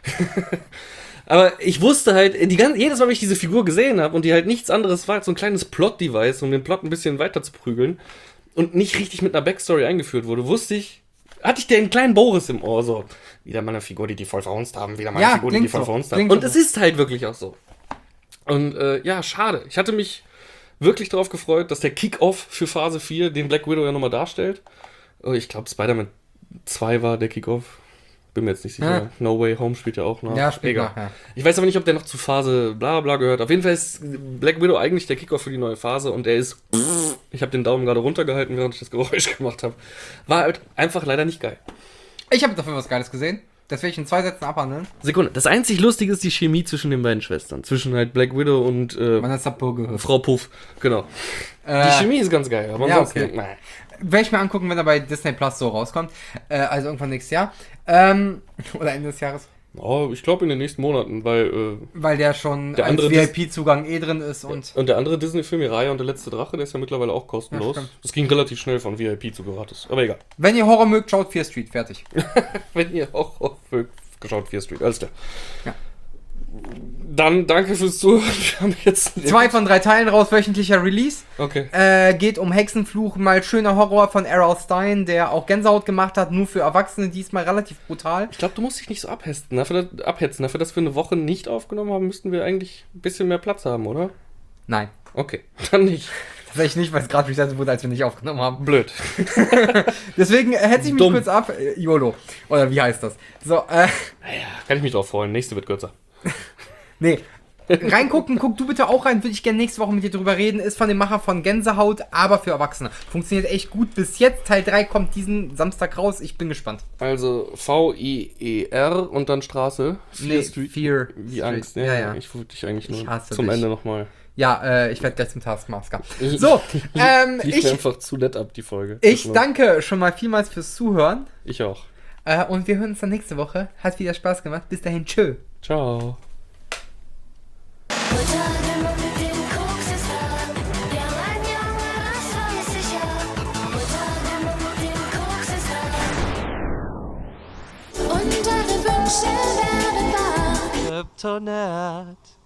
Aber ich wusste halt, die ganze, jedes Mal, wenn ich diese Figur gesehen habe und die halt nichts anderes war als so ein kleines Plot-Device, um den Plot ein bisschen weiter zu prügeln und nicht richtig mit einer Backstory eingeführt wurde, wusste ich, hatte ich den kleinen Boris im Ohr, so, wieder mal eine Figur, die die voll verhunzt haben, wieder mal eine Ja, Figur, die die klingt voll so. verhunzt haben. Klingt Und so. es ist halt wirklich auch so. Und äh, ja, schade. Ich hatte mich wirklich darauf gefreut, dass der Kick-Off für Phase vier den Black Widow ja nochmal darstellt. Oh, ich glaube, Spider-Man zwei war der Kick-Off. Bin mir jetzt nicht sicher. Ja. No Way Home spielt ja auch noch. Ja, spielt Egal. nach, ja. Ich weiß aber nicht, ob der noch zu Phase bla bla gehört. Auf jeden Fall ist Black Widow eigentlich der Kickoff für die neue Phase und er ist. Ich habe den Daumen gerade runtergehalten, während ich das Geräusch gemacht habe. War halt einfach leider nicht geil. Ich habe dafür was Geiles gesehen. Das werde ich in zwei Sätzen abhandeln. Sekunde. Das einzig Lustige ist die Chemie zwischen den beiden Schwestern. Zwischen halt Black Widow und äh, Vanessa Burge. Frau Puff. Genau. Äh, Die Chemie ist ganz geil, aber ja, ansonsten, okay. nein. Werde ich mir angucken, wenn er bei Disney Plus so rauskommt. Äh, also irgendwann nächstes Jahr. Ähm, oder Ende des Jahres. Oh, ich glaube in den nächsten Monaten, weil äh, Weil der schon Der als andere V I P-Zugang eh drin ist und. und der andere Disney-Film, die Reihe und der letzte Drache, der ist ja mittlerweile auch kostenlos. Ja, stimmt. das ging relativ schnell von V I P zu gratis, aber egal. Wenn ihr Horror mögt, schaut Fear Street. Fertig. Wenn ihr auch geschaut Fear Street, alles klar. Ja. Dann danke fürs Zuhören. Wir haben jetzt Zwei von drei Teilen raus, wöchentlicher Release. Okay. Äh, geht um Hexenfluch, mal schöner Horror von Errol Stein, der auch Gänsehaut gemacht hat, nur für Erwachsene, diesmal relativ brutal. Ich glaube, du musst dich nicht so abhetzen. Dafür, abhetzen. Dafür, dass wir eine Woche nicht aufgenommen haben, müssten wir eigentlich ein bisschen mehr Platz haben, oder? Nein. Okay, dann nicht. Tatsächlich nicht, weil es gerade resettet wurde, als wir nicht aufgenommen haben. Blöd. Deswegen äh, hetze ich mich Dumm. kurz ab. Äh, YOLO. Oder wie heißt das? So, äh, Naja, kann ich mich drauf freuen. Nächste wird kürzer. nee. Reingucken, guck du bitte auch rein, würde ich gerne nächste Woche mit dir drüber reden. Ist von dem Macher von Gänsehaut, aber für Erwachsene. Funktioniert echt gut bis jetzt. Teil drei kommt diesen Samstag raus. Ich bin gespannt. Also V I E R und dann Straße. Fear Nee, Street. Fear Wie Street. Angst, Ja, ja, ja. Ich wollte dich eigentlich Ich nur hasse zum dich. Ende nochmal. Ja, äh, ich werde gleich zum Taskmaster. So, ähm, Lief mir ich, einfach zu nett ab, die Folge. ich Das war- danke schon mal vielmals fürs Zuhören. Ich auch. Äh, und wir hören uns dann nächste Woche. Hat wieder Spaß gemacht. Bis dahin, tschö. Ciao. Kryptonite.